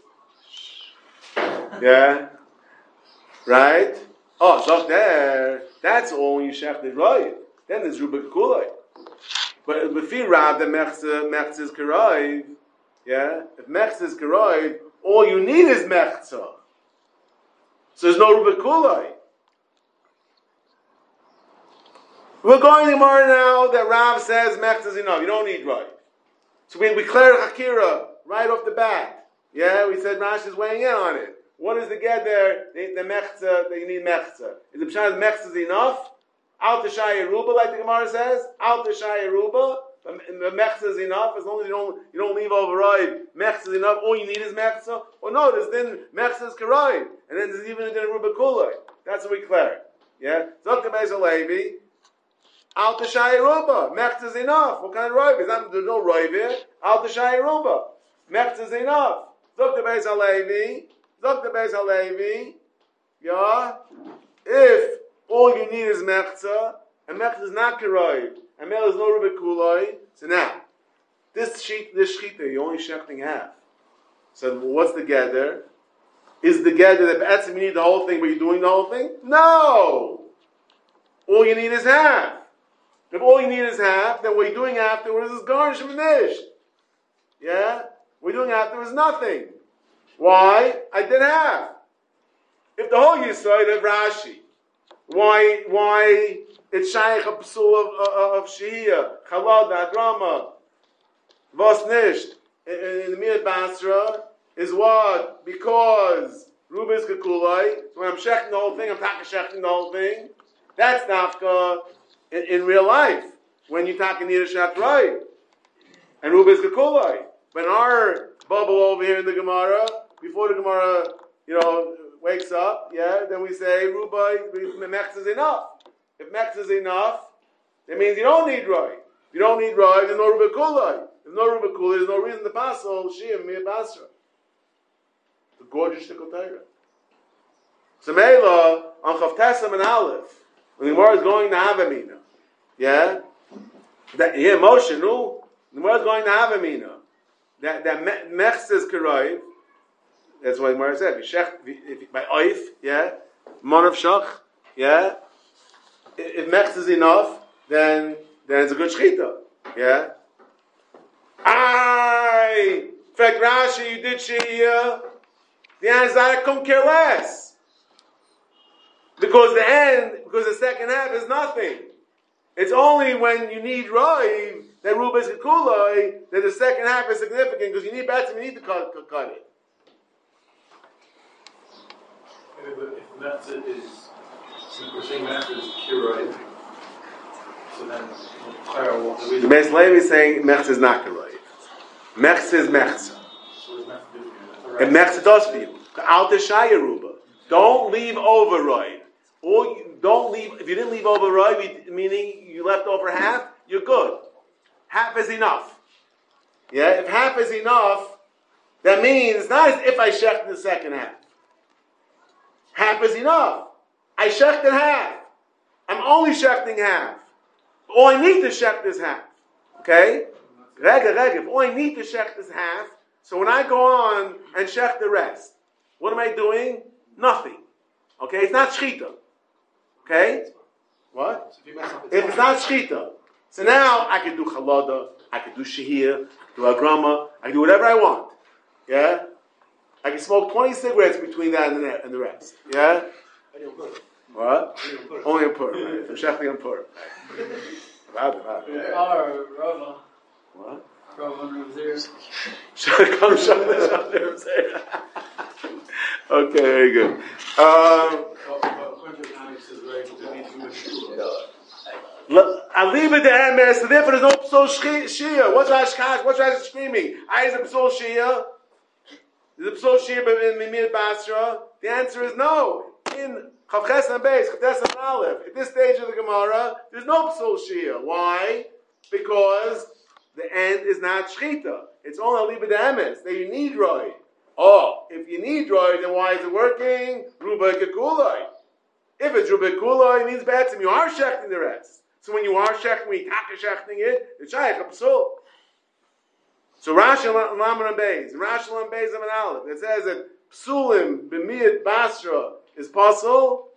Yeah? Right? Oh, so there, that's all when you shech the right. Then there's Rubik Kulai. But if you Rav, the Mechza is Karaiv, yeah? If Mechza is Karaiv, all you need is Mechza. So there's no Rubik Kulai. We're going to Gemara now that Rav says Mechza is enough. You don't need right. So we, we cleared Hakira right off the bat. Yeah, we said Rashi is weighing in on it. What is the get there? The, the Mechza, that you need Mechza. Is the Pshat Mechza is enough? Al Tashai Yeruba, like the Gemara says. Al Tashai Yeruba. The Mechza is enough, as long as you don't you don't leave override. Mechza is enough. All you need is Mechza. Well, no, there's then Mechza is Karayim, and then there's even a din Ruba Kulai. That's what we clear. Yeah. Zok Beis Halevi. Al Tashai Yeruba. Mechza is enough. What kind of roiv? There's no roiv here. Al Tashai Yeruba. Mechza is enough. Zok Beis Halevi. Zok Beis Halevi. Yeah. If all you need is Mechza, and Mechza is not Karayim, and Mel is no Rubik Kulai. So now, this sheet, this shechita, you only shechting half. So what's the gather? Is the gather that B'etzim you need the whole thing, but you're doing the whole thing? No! All you need is half. If all you need is half, then what you're doing afterwards is garnish and finish. Yeah? What you're doing afterwards is nothing. Why? I did half. If the whole Yisrael of Rashi, why, why, it's shaykh a psul of, of, of Shia, Chalad, Adrama, Vos Nisht, in the Miyat Basra, is what? Because Rubis Kakulai, so when I'm shechting the whole thing, I'm talking shechting the whole thing. That's nafka in, in real life, when you talk in Yiddish right, and Rubis Kakulai. But in our bubble over here in the Gemara, before the Gemara, you know, wakes up, yeah, then we say, Rubai, Mechz is enough. If Mechz is enough, that means you don't need Roy. If you don't need Roy, there's no Ruba Kulai. If no Ruba Kulai, there's no reason to pass all Shia, Mir Basra. The gorgeous Shtikot Torah. So Meila, on Chavtesam and Aleph, when the Gemara is going to Havamina, yeah, that, yeah, Moshe, no, the Gemara is going to Havamina, that, that Mechz is Karayv, that's what the Gemara said, if, by Oif, yeah, Mon of Shach, yeah, if Mechz is enough, then then it's a good shechita. Yeah. I, in fact, Rashi, you did Shia. The answer is I couldn't care less, because the end, because the second half is nothing. It's only when you need Roiv that Rubis Kulai that the second half is significant, because you need better, you need to cut, cut, cut it. If Mechza is, we're saying Mechza is Kiroi, so then Clara will the The Beis Levi is saying Mechza is not Kiroi. Mechza is Mechza. So is Mechza different? And Mechza does for you. Al Teshai Yeruba. Don't leave over Roy. Or you, don't leave, if you didn't leave over Roy, meaning you left over half, you're good. Half is enough. Yeah, if half is enough, that means it's not as if I shecht the second half. Half is enough. I shechted half. I'm only shechting half. All I need to shecht is half. Okay? Rega, rega. If all I need to shecht is half, so when I go on and shecht the rest, what am I doing? Nothing. Okay? It's not shchita. Okay? What? If it's not shchita. So now I can do chalada, I can do shehir, do agrama, I can do whatever I want. Yeah? I can smoke twenty cigarettes between that and the, and the rest. Yeah? What? Only in Purim. Right? I'm shechting on Purim. Oh, Rava. What? Rava and Ravzir. Come show the Okay, very good. Um, I'll leave it to M S, so therefore there's no psol shia. What's Ashkash? What's Rashi screaming? I is a psol shia. Is a psol shia in Mimir Basra? The answer is no. In Chavches and Beis, Chavches and Aleph, at this stage of the Gemara, there's no psol shia. Why? Because the end is not shchita. It's only a liba de emes that you need roy. Oh, if you need roy, then why is it working? Ruba kekuloi. If it's ruba kekuloi, it means betzim. You are shechting the rest. So when you are shechting, when you taka shechting it, it's shaykh a psul. So Rashi Laman and Beis, Rashi Laman Beis and Aleph. It says that Psulim b'miyat basra is possible.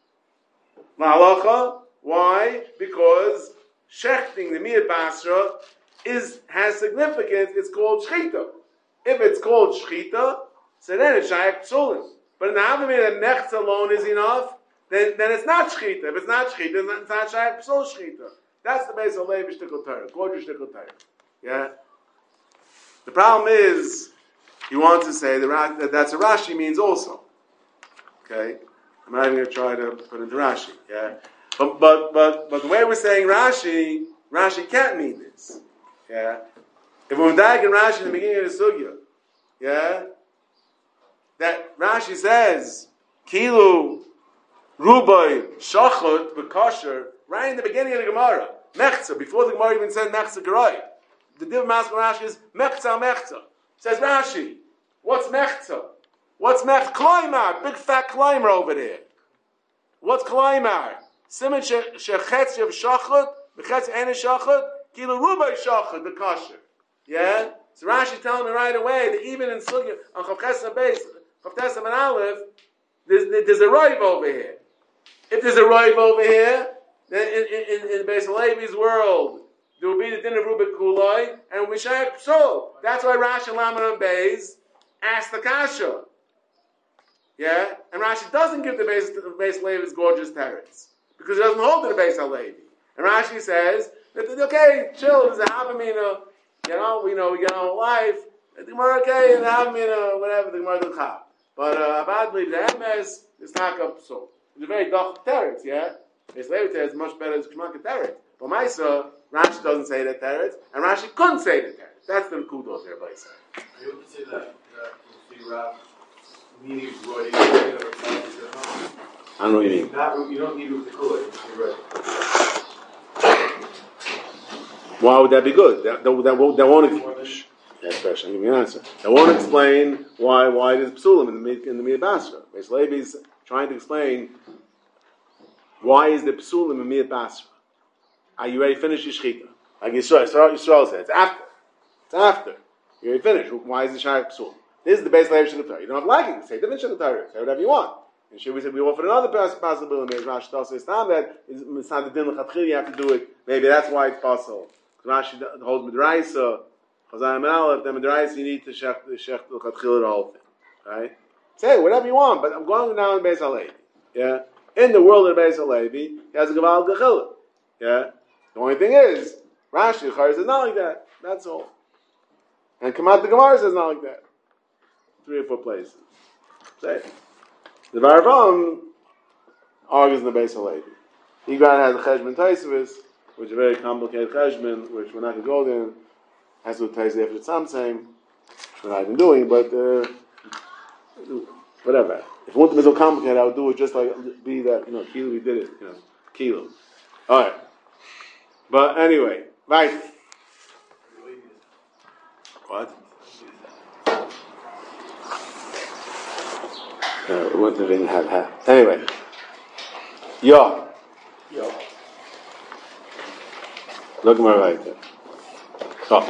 Ma'alacha. Why? Because shechting the miyat basra is has significance. It's called shchita. If it's called shchita, so then it's shayach psulim. But in the Havamina, that nechta alone is enough. Then, then it's not shchita. If it's not shchita, then it's not shayach psul shchita. That's the base of Levi shtickle Torah. Gorgeous shtickle Torah. Yeah. The problem is, he wants to say that, that that's a Rashi means also. Okay? I'm not even going to try to put into Rashi. Yeah? But, but, but, but the way we're saying Rashi, Rashi can't mean this. Yeah? If we're digging Rashi in the beginning of the Sugya, yeah? That Rashi says, Kilu, Rubai, Shachot, Bekosher, right in the beginning of the Gemara. Mechza, before the Gemara even said Mechza Gerai. The Div Mask Rashi is Mechza Mechza. Says Rashi, what's Mechza? What's Mechza? Klaimar, big fat climber over there. What's Klaimar? Simon Shechetz Yav Shachot, Bechetz Ene Shachot, Kilu Rubai Shachot, the Kosher. Yeah? So Rashi telling me right away that even in Sugya, on Chavches Base, Chavtes and Aleph, there's, there's a Roiv over here. If there's a Roiv over here, then in, in, in, in Beis Levi's world, there will be the din of Rubik Kuloi, and it will be Shaykh Psol. That's why Rashi Laman and Beis asked the Kasha. Yeah? And Rashi doesn't give the Beis, the Beis Levi's gorgeous teretz, because it doesn't hold to the Beis HaLevi. And Rashi says, that, okay, chill, there's a Havamina, you know, we know we get our life, the Gemara, okay, and the Havamina, whatever, the Gemara will have. But uh, Abadli, the M S, is not up so. It's a very dark teretz, yeah? Beis Levi teretz is much better than Kishmaka teretz. But Maisa, Rashi doesn't say that teretz, and Rashi couldn't say that teretz. That's the kudos there, by saying. You would say that, that the Rav meaning Roy, you know, I don't know what you mean. That, you don't need with the Kool-Aid, you're right. Why would that be good? That, that, that, won't, that won't explain. That's question. Give me an answer. That won't explain why why there's psulim in the in the Miyat Basra. Beis Levi's trying to explain why is the psulim in Miyat Basra. Are you ready to finish your shechita? Like Yisrael, Yisrael said, it's after. It's after. You already finished. Why is the shayach psul? This is the Beis Levi shechita. You don't have to like it. Say different shechita. Say whatever you want. And should we say we offer another possibility? As Rashi tells us, that it's not the din l'chatchil. You have to do it. Maybe that's why it's possible. Rashi holds midraisa. Chazayim and Aleph, then Midrash, you need to shech the shech the chatchil the whole thing, right? Say whatever you want, but I'm going now in Beis HaLevi. Yeah, in the world of Beis HaLevi, he has a gaval gechila. Yeah, the only thing is Rashi Chayr says not like that. That's all. And Kamat the Gemara says not like that. Three or four places. Say the Varvam argues in the Beis HaLevi. He got has a cheshbon Tosfos, which is a very complicated cheshbon, which we're not going to go there. Has to taste after some same, which we're not even doing, but uh, whatever. If it wasn't so complicated, I would do it just like be that, you know, kilo, we did it, you know, kilo. Alright. But anyway, right. What? Uh, we went to didn't have half. Anyway. Yo. Yo. Look at my right there. Oh.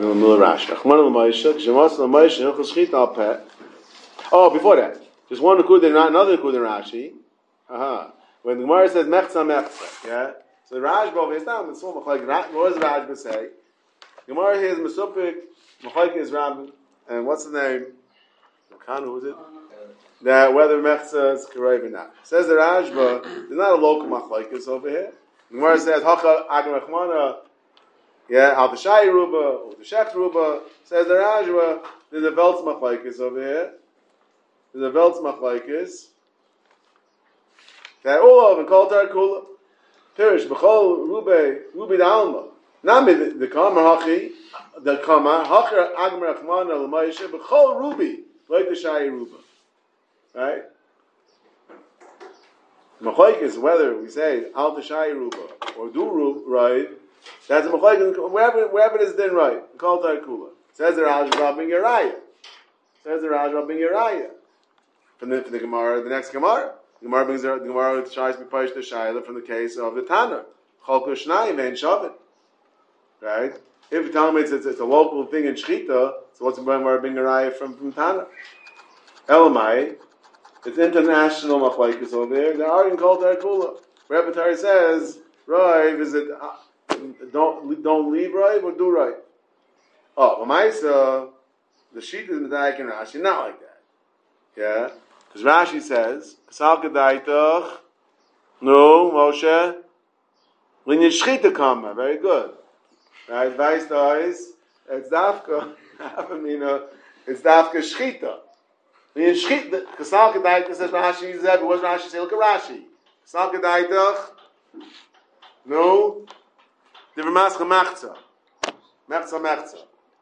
Oh, before that, just one Nakud and another Nakud in Rashi. Uh-huh. When the Gemara says Mechza Mechza, yeah? So the Rashba is down, it's all Mechza. What does Rashba say? Gemara here is Mesupik, Mechza is Rabbi, and what's the name? Makanu, who is it? That whether Mechza is Karei or not. Says the Rashba, there's not a local Mechza over here. The Gemara says, Hacha Agam Echmana, yeah, al Tashai Ruba, or the Shech Ruba, says the Rajwa, there's a Veltz Machlaikis over here. There's a Veltz Machlaikis. That all of them, Kol Tar Kula, Pirish, Bechol, Rube, Rubi Dalma. Nami, the Kamar Hachi, the Kamar, Hachar Agmar Achmana, Lamaisha, Bechol Rubi, like the Shai Ruba. Right? Machlaikis, whether we say al Tashai Ruba, or do Ruba, right? That's a machlokes wherever wherever it is then right. Called Tarkula. Says the Rajah being Uriah. Says the Rajah being Uriah. From the, from the Gemara, the next Gemara. The Gemara brings the Gemara tries to be pushed the Shaila from the case of the Tana. Chalku Shnayim and Shavit. Right? If you tell me it's, it's, it's a local thing in Shechita, so what's the point where I bring a raya from, from Tana? Elamai, it's international machlekes over there. They are in Kol Tarakula. Rebbe Tari says, Rive, is it, uh, don't, don't leave Rive or do Rive? Oh, Lamaisa, the sheet is Medayik and Rashi, not like that. Yeah? Because Rashi says, Kasal Kedaitach, no, Moshe, Linyan Shechita Kama, very good. Right? Weiss dies, it's Dafka, it's Dafka Shechita. Linyan Shechita, Kasal Kedaitach says Rashi, but what does Rashi say? Look at Rashi. Kasal Kedaitach, no, the Ramascha Machza. Mechza Mechza.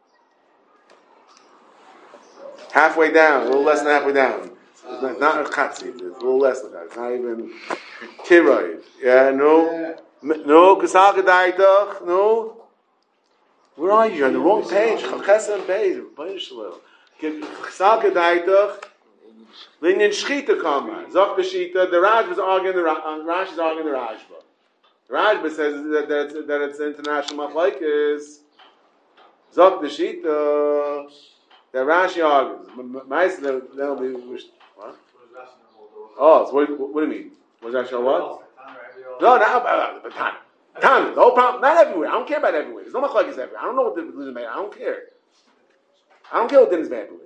Halfway down, a little less than halfway down. It's not, not a chatzi, it's a little less than that. It's not even kiroid. Yeah, no, no, Kasal Kedaitach, no. Where are you? You're on the wrong page. Chesed page. Kasal Kedaitach, Linyan Shechita Kama. Zok B'Shita, the Raj was arguing the Rash is arguing the Rajba. The Rajba says that, that, it's, that it's international machlekes. Zok B'Shita. The Rashi argues. Mice, they'll be. What? Oh, so what, what, what do you mean? Was Rashi what? No, not about Tana. Tana. The whole problem. Not everywhere. I don't care about everywhere. There's no machlekes everywhere. I don't know what the is made. I don't care. I don't care what din is made everywhere.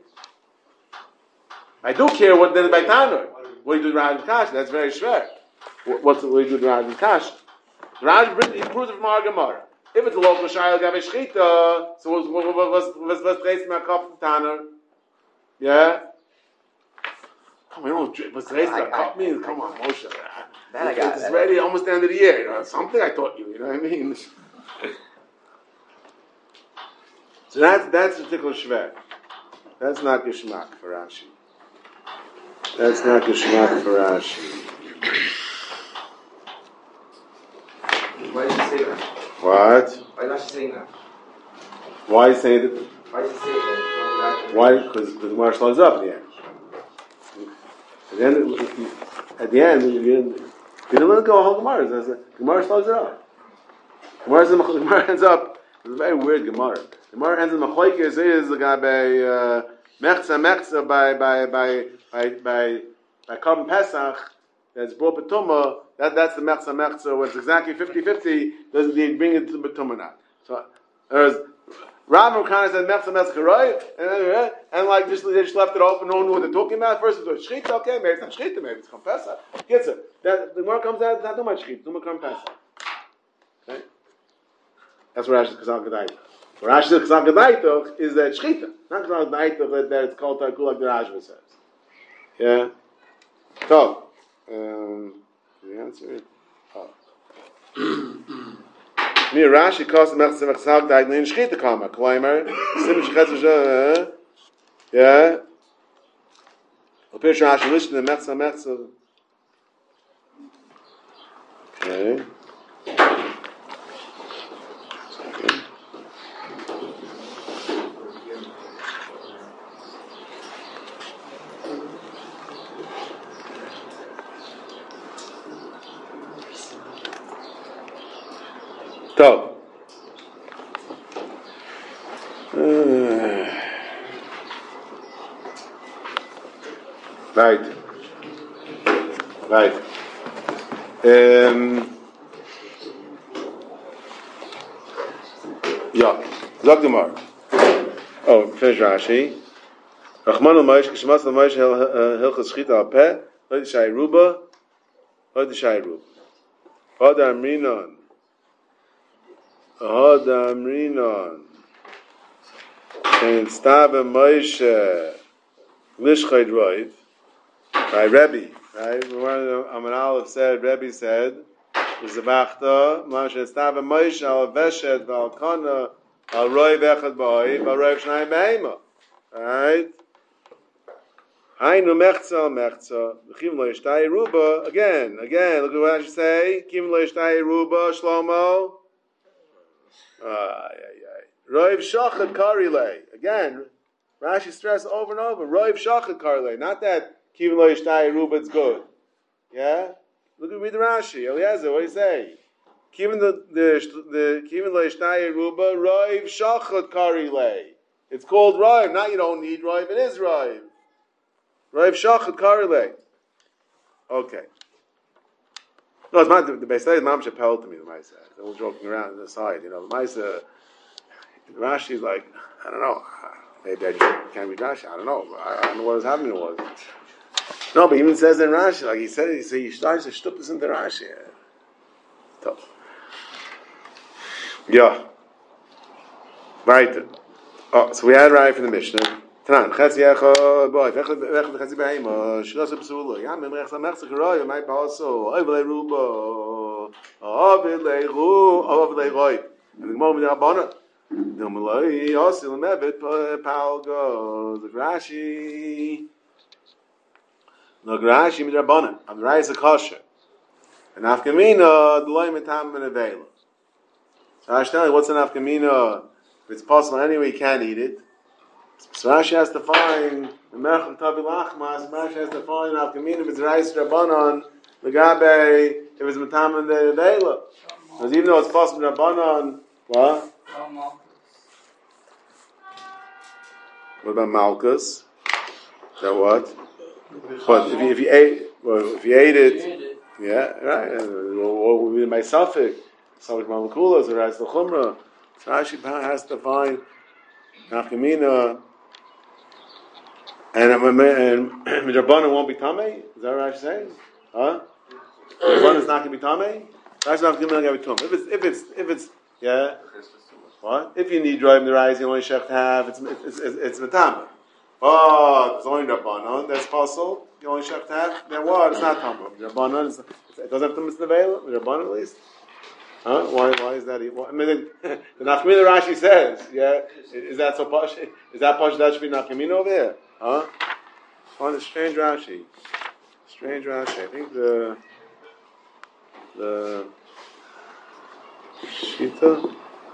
I do care what din is by Tana. What do you do with Rashi Kash? That's very shver. What's the, what do you do with Rashi Kash? Rashi he proves it from our Gemara. If it's a local shayla gav shchita, so what's what's what's what's reis my cup Tanner? Yeah. Come on, you know what's reis my cup means? Come on, Moshe. That I got. It's ready, almost the end of the year. You know, something I taught you. You know what I mean? So that's that's a particular shver. That's not geshmak for Rashi. That's not geshmak for Rashi. Why did you say that? What? Why is Rashi saying that? Why say that? Why did you say that? Why? Because the Gemara slows up at the end. At the end, at the end, you didn't, you didn't let it go a whole Gemara. The Gemara slows it up. Gemara, the Gemara ends up. It's a very weird Gemara. The Gemara ends in Machlekes is the guy by Mechza Mechza by by by by by by Korban Pesach that's brought B'tumah. That, that's the Mechza Mechza, when it's exactly fifty-fifty, doesn't they bring it to the B'tumah not. So, there's, Rav kind of said Mechza Mechza, right? And, and like, just, they just left it open, no one knew what they're talking about. First it was Shechita, okay, maybe it's not Shechita, maybe it's Kompesa. Gets it. That, the Gemara comes out, it's not too much Shechita, too much Kompesa. Okay? That's what Rashi says, Kasal Kedaitach. What Rashi says, Kasal Kedaitach, is that Shechita. Not Kasal Kedaitach, that, that it's called Tarkul, like the Rashba says. Yeah? So, um, the answer is oh. Me Rashi calls the Mechza Mechza Dag Lin Shchita Kama Klaimer Sim Shchetz yeah. Opish Rashi listen the Mechza Mechza. Okay. So, uh, right, right. Um, yeah, Zog the Mar. Oh, finish Rashi. Rachman al-Maish, Kishmas al-Maish, Hilchas Shchita al-Peh, Hod Shai Ruba, Hod Shai Ruba. Hod Amrinon. Hod Amrinon. And Stava Moshe Lishchayt Roiv by Rebbe. Right? Amar Aleph said, Rebbe said, Zevachta, Moshe Stava Moshe al Veshet Val Kana al Roiv Echad Ba'oi Val Roiv Shnai Be'ema. Right? Hainu Mechza Mechza Kim Lo Yishtai Ruba. Again, again, look at what I should say. Kim Lo Yishtai Ruba Shlomo. Ah, yeah, yeah. Roiv Shachad Karilei. Again, Rashi stressed over and over. Roiv Shachad Karilei. Not that Kivin Lo Yishtai Ruba, it's good. Yeah? Look at read the Rashi. Eliezer, what do you say? Kivin the the the Kivin leishnai ruba roiv shachot kari lei. It's called roiv. Now you don't need roiv. It is roiv. Roiv shachot kari lei. Okay. No, it's not the, the best. Mom Chappelle to me. The Maisa. They're all joking around on the side. You know, the Maisa. Rashi is like, I don't know. Maybe I just can't read Rashi. I don't know. I, I don't know what was happening. Was no, but he even says in Rashi, like he said, he said he starts to shtup this into Rashi. Tough. Yeah. Right. Oh, so we had right from the Mishnah. Tanan, Chetzi Echad, boy, Echad Chetzi Be'ema, Shlos B'Sula, Yam Em Rechza Mechza Keroy, Mai Paso, Oivlei Ruba, Oivlei Ru, Oivlei Roy. And the moment in Abana, no Malay, Osil Mebet, Palgo, the Grashi, no Grashi Midrabana, and the Rise of Kosher. And Afkamina, the Loy Metam and Avela. So I tell you, what's an Afkamina? If it's possible anyway, you can't eat it. So Rashi has to find the Merchel Tabi Lachmas. Rashi has to find Afkamina if it's Rais Rabbanon, the Gabe, if it's Metam and Avela. Because even though it's possible Rabbanon, what? What about Malchus? Is that what? But if you, if you ate, well, if you ate it, yeah, right. What would be my suffix? Suffix Malkulas or Rais L'Chumra. So Rashi has to find Nafkamina, and and Midrabana won't be Tamei. Is that what Rashi saying? Huh? Midrabana is not going to be Tamei. Rashi not going to be Tamei. If it's if it's if it's yeah, what? If you need driving the rise, you only have to have it's it's it's, it's Matama. Oh, it's only Rabbanon. That's possible. You only have to have. Then what? It's not Tamei. Rabbanon. It doesn't have to miss the veil. Rabbanon at least. Huh? Why? Why is that? Well, I mean, the Nafkamina Rashi says, yeah. Is that so posh? Is that posh? That should be Nafkamina over there, huh? On a strange Rashi, strange Rashi. I think the the Shita.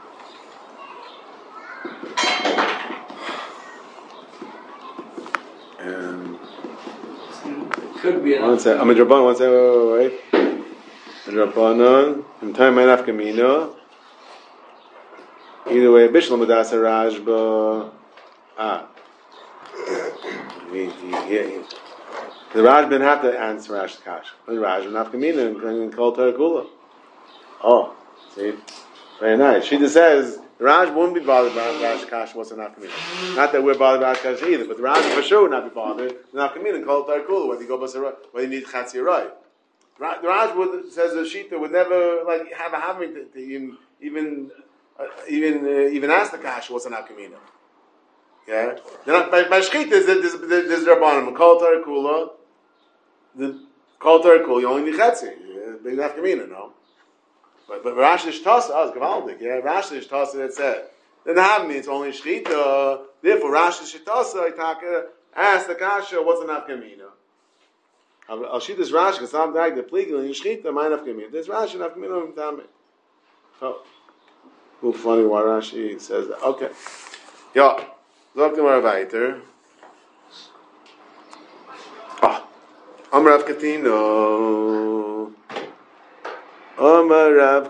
And could be. One second. I'm a Draban. One second. Wait, wait, wait. Rabbanon, in time my nafkamina. Either way, Bishlam Adasa Rajba. Ah, he, he, he, the Rajba didn't have to answer Rash Kash. The Rajba nafkamina and called Tarakula. Oh, see, very nice. She just says the Rajba wouldn't be bothered by Rash Kash. What's a nafkamina? Not that we're bothered by Rash Kash either, but the Rajba for sure would not be bothered. The nafkamina and called Tarakula. Whether you go basara, whether you need Chatzi Rai. The Raj would, says the Shita would never like have a having to, to even even uh, even uh, even ask the Kasha what's an Akamina. Yeah, not, by, by Shchita there's there's there's Rabbanim Kol Tarakula, the Kol Tarakula you only need Chetzi, big Akamina, no. But but Rashi Shtasa is Gavaldik, yeah. Rashi Shtasa that said then the Havmi it's only Shchita. Therefore Rashi Shtasa Itaka ask the Kasha what's an Akamina. I'll shoot this Rashi because I'm dying the plegal and you shchita mine of Kamina. This Rashi of Kamina of Tame. Oh, well, funny why Rashi says that. Okay, yeah. Zok the weiter. Ah, Amar Rav Katino. Amar Rav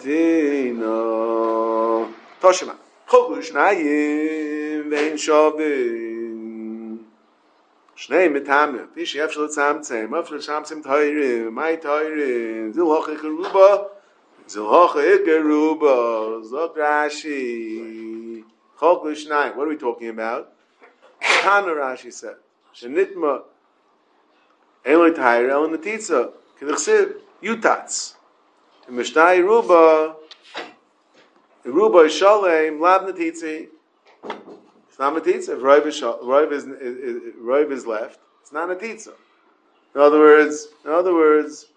Katino. Toshima. Choklu shnayim vein shavim. Shnei metamim. Fish yefshel tzamtzem. After tzamtzem tayrim. My tayrim. Zil hocha ikeruba. Zil hocha ikeruba. Zok Rashi. Chok l'shnayim. What are we talking about? Tana Rashi said. Shenitma. Eloi tayr el netitza. K'nechsiv. Yutatz. Mishnai ruba. Ruba is shalem. Lab netitzi. It's not a titza. If Roiv is, Roiv is, is, Roiv is left, it's not a titza. In other words, in other words,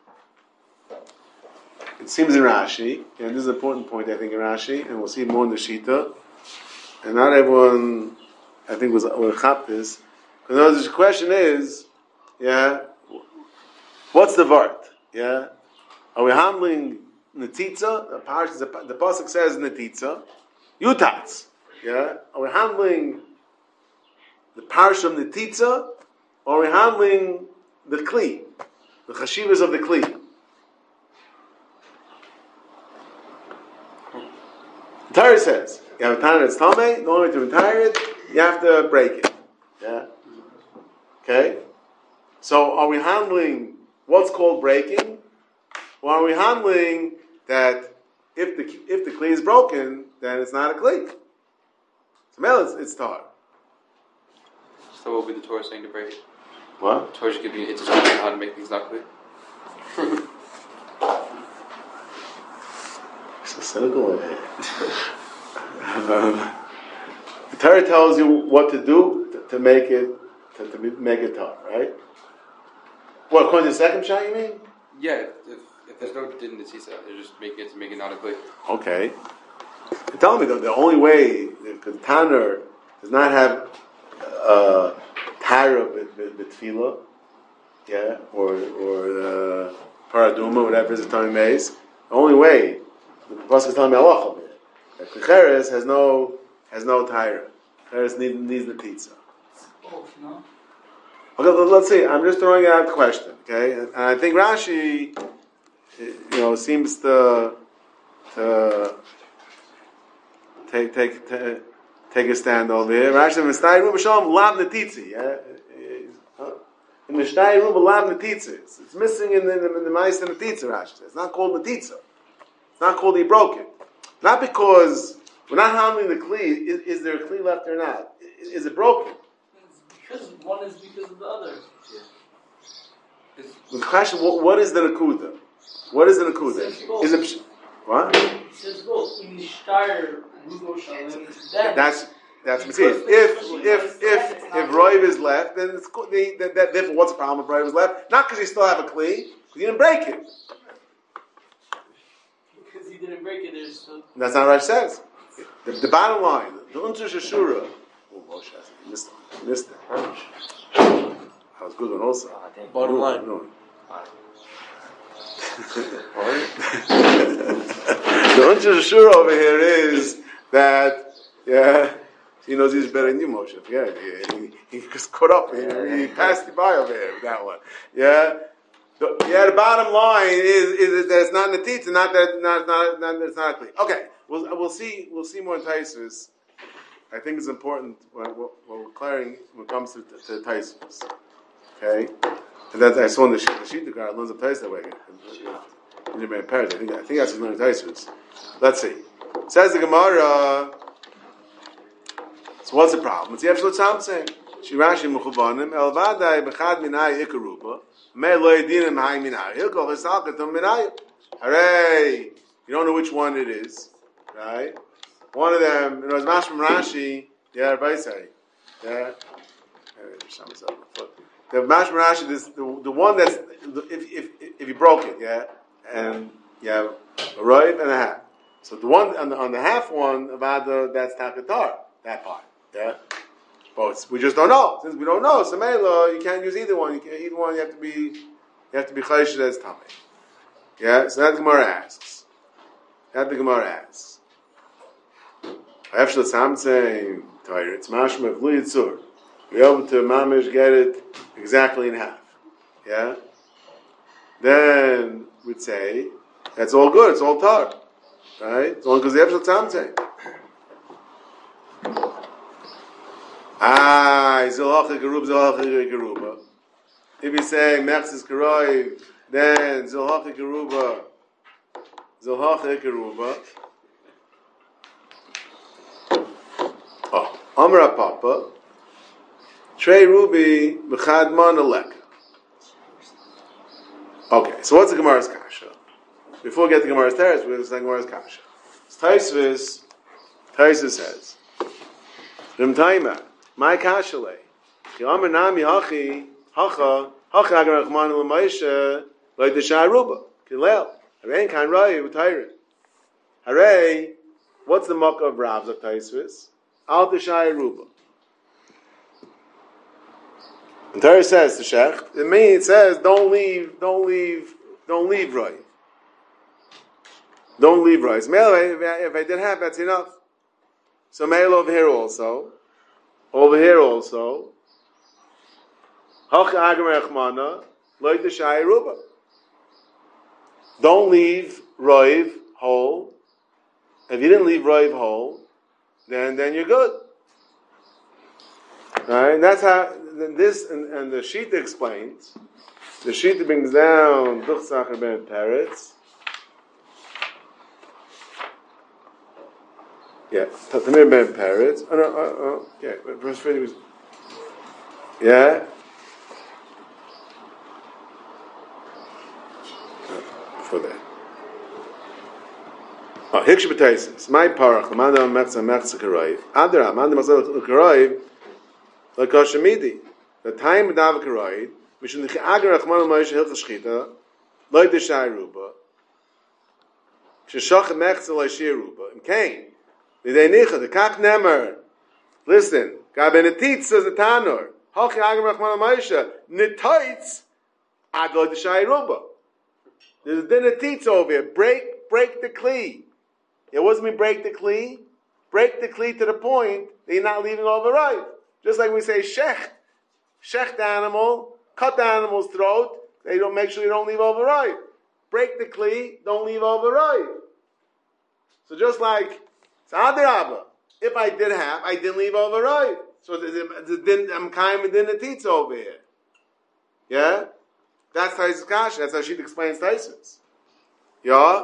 it seems in Rashi, and this is an important point I think in Rashi, and we'll see more in the Shita, and not everyone, I think, was will chap this. Because the question is, yeah, what's the vart? Yeah, are we handling netitza? The parish, the, the pasuk says netitza, yutatz. Yeah, are we handling the parish of netitza, or are we handling the kli, the chashivas of the kli? Torah says, you have a Tana that's Tameh, the only way to retire it, you have to break it. Yeah? Okay? So are we handling what's called breaking? Or are we handling that if the if the kli is broken, then it's not a kli? So mel it's, it's tar. So what would be the Torah saying to break it? What? The Torah should give you it's on how to make things not clear. So cynical. um, the Torah tells you what to do to, to make it to, to make it tar, right? What, according to the second shot, you mean? Yeah, if, if there's no din the tisa, they're just making it to make it not a clear. Okay. You're telling me that the only way, because Tanner does not have uh, Tyra b'tfila, yeah, or or uh, paraduma, whatever is the time maze. The only way, the pasuk is telling me Allah that Klicheres has no has no Tyra. Klicheres needs needs the pizza. Oh, no. Okay, let's see. I'm just throwing out the question, okay? And I think Rashi, you know, seems to to take take take, take a stand over here. Rashi says, "Mishnai Ruba Shalom Lab Netitzi." In Mishnai Ruba Lab Netitzi, it's missing in the in the Ma'aser Netitzi. Rashi says it's not called Netitza. It's not called he broke it. Not because we're not handling the kli. Is, is there a kli left or not? Is, is it broken? Because one is because of the other. Yeah. The question: what, what is the nakuda? What is the nakuda? Is it what? It says both. In the Shtar, Rubo Shalom, then That's that's what it is. If if if if Roiv is left, then it's co- the, that, that, therefore what's the problem if Roiv is left? Not because you still have a kli, because you didn't break it. because he didn't break it, there's still. That's not what it says. The, the bottom line, the Unter Shashura. Oh, Moshe, I missed it. Missed it. That was a good one also. Bottom No, line. no. The Unter Shashura over here is that, yeah, he knows he's better than you, Moshe. Yeah, he, he, he just caught up. He, he passed you by over here with that one. Yeah. The, yeah, the bottom line is, is that it's not netitz, and not that not not, not it's not clear. Okay, we'll we'll see we'll see more in Taisus. I think it's important when, when we're clearing when it comes to, to Taisus. Okay, and that's I saw in the sheet the sheet card learns of Taisus that way. In your parents, I think I think that's learning Taisus. Let's see. It says the Gemara. So what's the problem? It's the absolute something. Shirashi mechuvanim el vadai bechad minay ikaruba. Hooray! You don't know which one it is, right? One of them, it was Mash from Rashi, yeah, Baisai. Yeah. The Mash from Rashi, this, the, the one that's, if, if, if you broke it, yeah, and you have a right and a half. So the one, on the, on the half one, about the, that's Takatar, that part, yeah? But we just don't know. Since we don't know, so Mela, you can't use either one. You can't, either one, you have to be, you have to be Chayshed as Tameh. Yeah, so that the Gemara asks. That the Gemara asks. After the saying, it's mashma of Yitzur. We're able to mamish get it exactly in half. Yeah? Then we'd say, that's all good, it's all tar. Right? It's only because the Afshel saying. Ah, Zilhacha Garub, Zilhacha Garuba. If you say Mechzis Karoi, then Zilhacha Garuba, Zilhacha Garuba. Oh, Amra Papa, Trey Ruby, Bechad Manalek. Okay, so what's the Gemara's Kasha? Before we get to Gemara's Teres, we're going to say Gemara's Kasha. Taisvis, Taisvis says, Rim Taima. My kashale. Ki amar nami hachi hacha hacha agar rachman l'maisha like the sharuba. Ki leil. Hare kan rai utayrin. Hare. What's the muck of Rav's of Taisvis? Al the sharuba. And Torah says to Shech. It means it says don't leave, don't leave, don't leave rai. Don't leave rai. If I did have, that's enough. So mail over here also. Over here also, don't leave Roiv whole If you didn't leave Roiv whole, then then you're good. All right, and that's how this and, and the Shita explains. The Shita brings down Duch Sacher ben Peretz. Yeah, Tamir ben Peretz. Oh no, oh, oh yeah, verse fifty was. Yeah. For that. Oh, Hiksha b'taisis. My parach. L'manda mechza mechza karoiv. Adra. Manda mechza karoiv. L'koshamidi. The time b'dav karoiv. Mishun l'chi agar achman l'moish hilcha shchita. Loi d'shai ruba. Sheshach mechza l'shir ruba. Im kain. L'dei nicha. The kach nemer. Listen. Ga benetitz says the tanur. Hochi agar achman l'moish. Nitoitz. Agar d'shai ruba. There's a dinner teats over here. Break, break the kli. It wasn't me break the kli. Break the kli to the point that you're not leaving over right. Just like we say shecht. Shecht the animal, cut the animal's throat. They don't make sure you don't leave over right. Break the kli, don't leave over right. So just like Sadarabba, if I did have, I didn't leave over right. So I'm kind of dinner teats over here. Yeah? That's Taisus Kasha. That's how she explains Taisus. Yeah?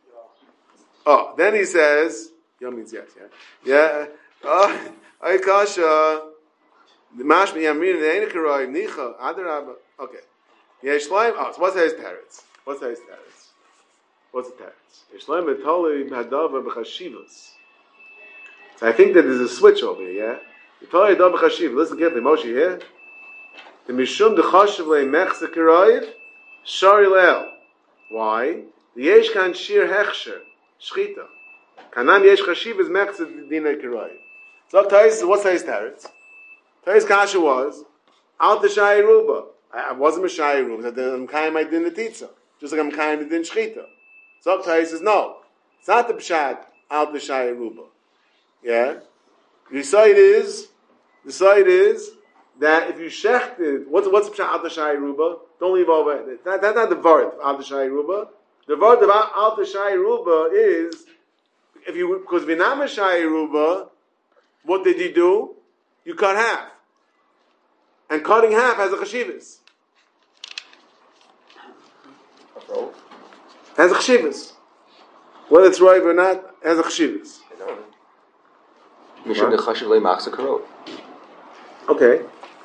Oh, then he says, yeah means yes, yeah? Yeah. Oh, I Kasha. The Mashmi Yamrin and Einikaroy, Nicha, Adarabba. Okay. Yeshleim, oh, so what's his teretz? What's his teretz? What's the teretz? Yeshleim Betoli Hadava B'chashivas. So I think that there's a switch over here, yeah? Betoli Hadava B'chashivas. Listen carefully, Moshe here. The Mishum the Chashiv Le Mechza Kiroiv Shari Leil. Why? The Yesh Kan Shir Hechsher Shchita. Kanan Yesh Chashiv is Mechza Dina Kiroiv. So Tais, what's Tais Teretz? Tais Kasha was out the Shai Ruba. I wasn't a Shai Ruba. I'm kind of Din the Titza, just like I'm kind of Din Shchita. So Tais says no. It's not the Pshat out the Shai Ruba. Yeah. The side is the side is. That if you shechted, what's what's the pshat al shai ruba? Don't leave over. That, that's not the vart al shai ruba. The vart of al shai ruba is if you because v'nam shai ruba, what did you do? You cut half, and cutting half has a chashivas. Has a chashivas. Whether it's right or not, has a chashivas. Okay.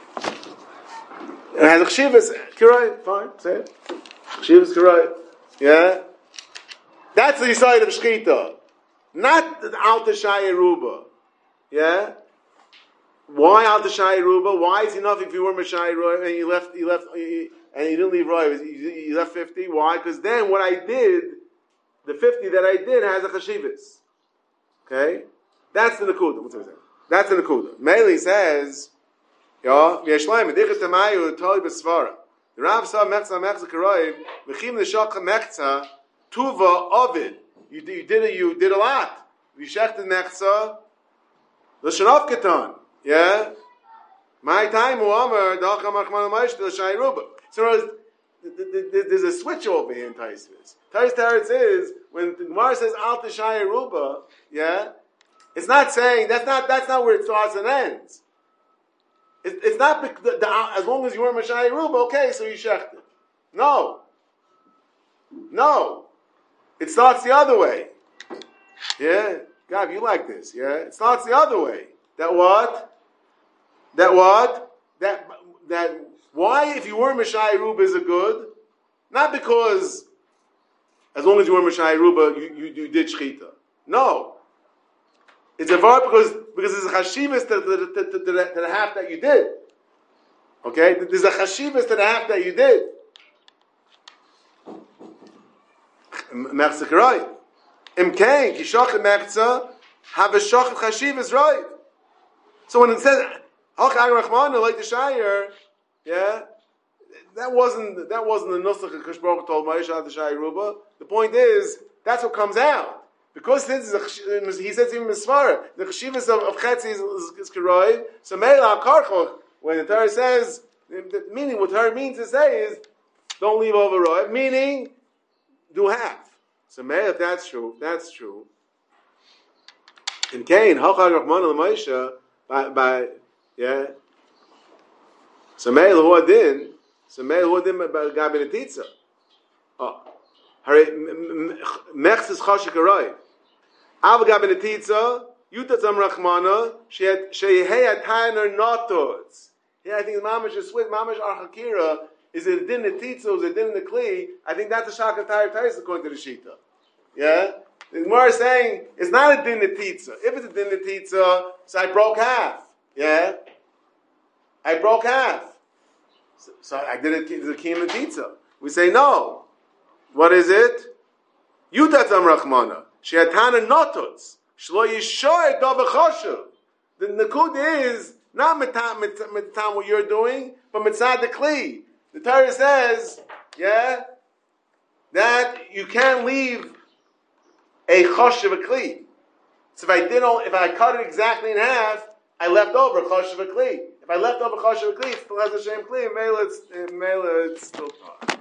It has a chshivas, kirai, fine, say it. Chshivas, kirai, yeah? That's the side of shchita. Not the alta shai ruba, yeah? Why alta shai ruba? Why is enough if you were mashai ruba and you left, you left, and you didn't leave roy, you left fifty? Why? Because then what I did, the fifty that I did has a chshivas. Okay? That's the nakuda. What's it say? That's the nakuda. Meili says, yeah, Yeshleim, Dichas Tamayu, Toli Besvara. The Rav saw Mechza Mechza Karoiv, Mechim L'Shachah Mechza, Tuva Ovid. You did, you did it, you did a lot. You shechted Mechza, L'Shanov Keton. Yeah? My time, Muammer, Dacham Achman L'Maish, L'Shai Ruba. So there's a switch over here in Taisvis. Tais Teretz is, when the Gemara says Al T'Shai Ruba, yeah? It's not saying, that's not, that's not where it starts and ends. It, it's not the, the, the, as long as you were Mashai Ruba, okay, so you shechted. No. No. It starts the other way. Yeah? God, you like this, yeah? It starts the other way. That what? That what? That, that, why if you were Mashai Ruba is a good? Not because as long as you were Mashai Ruba, you, you, you did Shechita. No. It's a verb because because there's a chashivas to, to, to, to, to, the, to the half that you did. Okay, there's a chashivas to the half that you did. Mechza right. Imkain kishachet mechza have a shachet chashivas right. So when it says Hach Ag Rachmana like the Shire, yeah, that wasn't that wasn't the nusach that Kadosh Baruch Hu told Moshe the Shai Ruba. The point is that's what comes out. Because this is a, he says even Misvara, the cheshivas of, of Chetzi is, is, is Kiroi, so Meila Karchoch, when the Torah says, meaning what Torah means to say is, don't leave over Roi, meaning, do half. So Meila, if that's true, if that's true, In Cain, Hachag Rahman al-Maisha, by, by, yeah. So Meil Huadin, so Meil Huadin Gabi Netitza. Oh. Hare, Mechzis Chashik Arai. Av Gabi Netitza, Yutatzam Rahmana, Shehei Atainer Notots. Yeah, I think the Mamash is sweet, Mamash Archakira, is it a din Netitza, is it a din the Kli? I think that's a Shaka Tayr Tayr according to the Shita. Yeah? The Gemara is saying it's not a din netitza. If it's a din netitza, so I broke half. Yeah, I broke half. So, so I did it to the kiyum netitza. We say no. What is it? Yutatzam rachmana she'atana notuts shlo yishoy do b'choshev. The nakud is not mitam mitam what you're doing, but mitzad the kli. The Torah says, yeah, that you can't leave a choshev a kli. So if I did all, if I cut it exactly in half, I left over choshev a kli. If I left over choshev a kli, it still has a shem kli. Mela, it's, mela, it's still tar.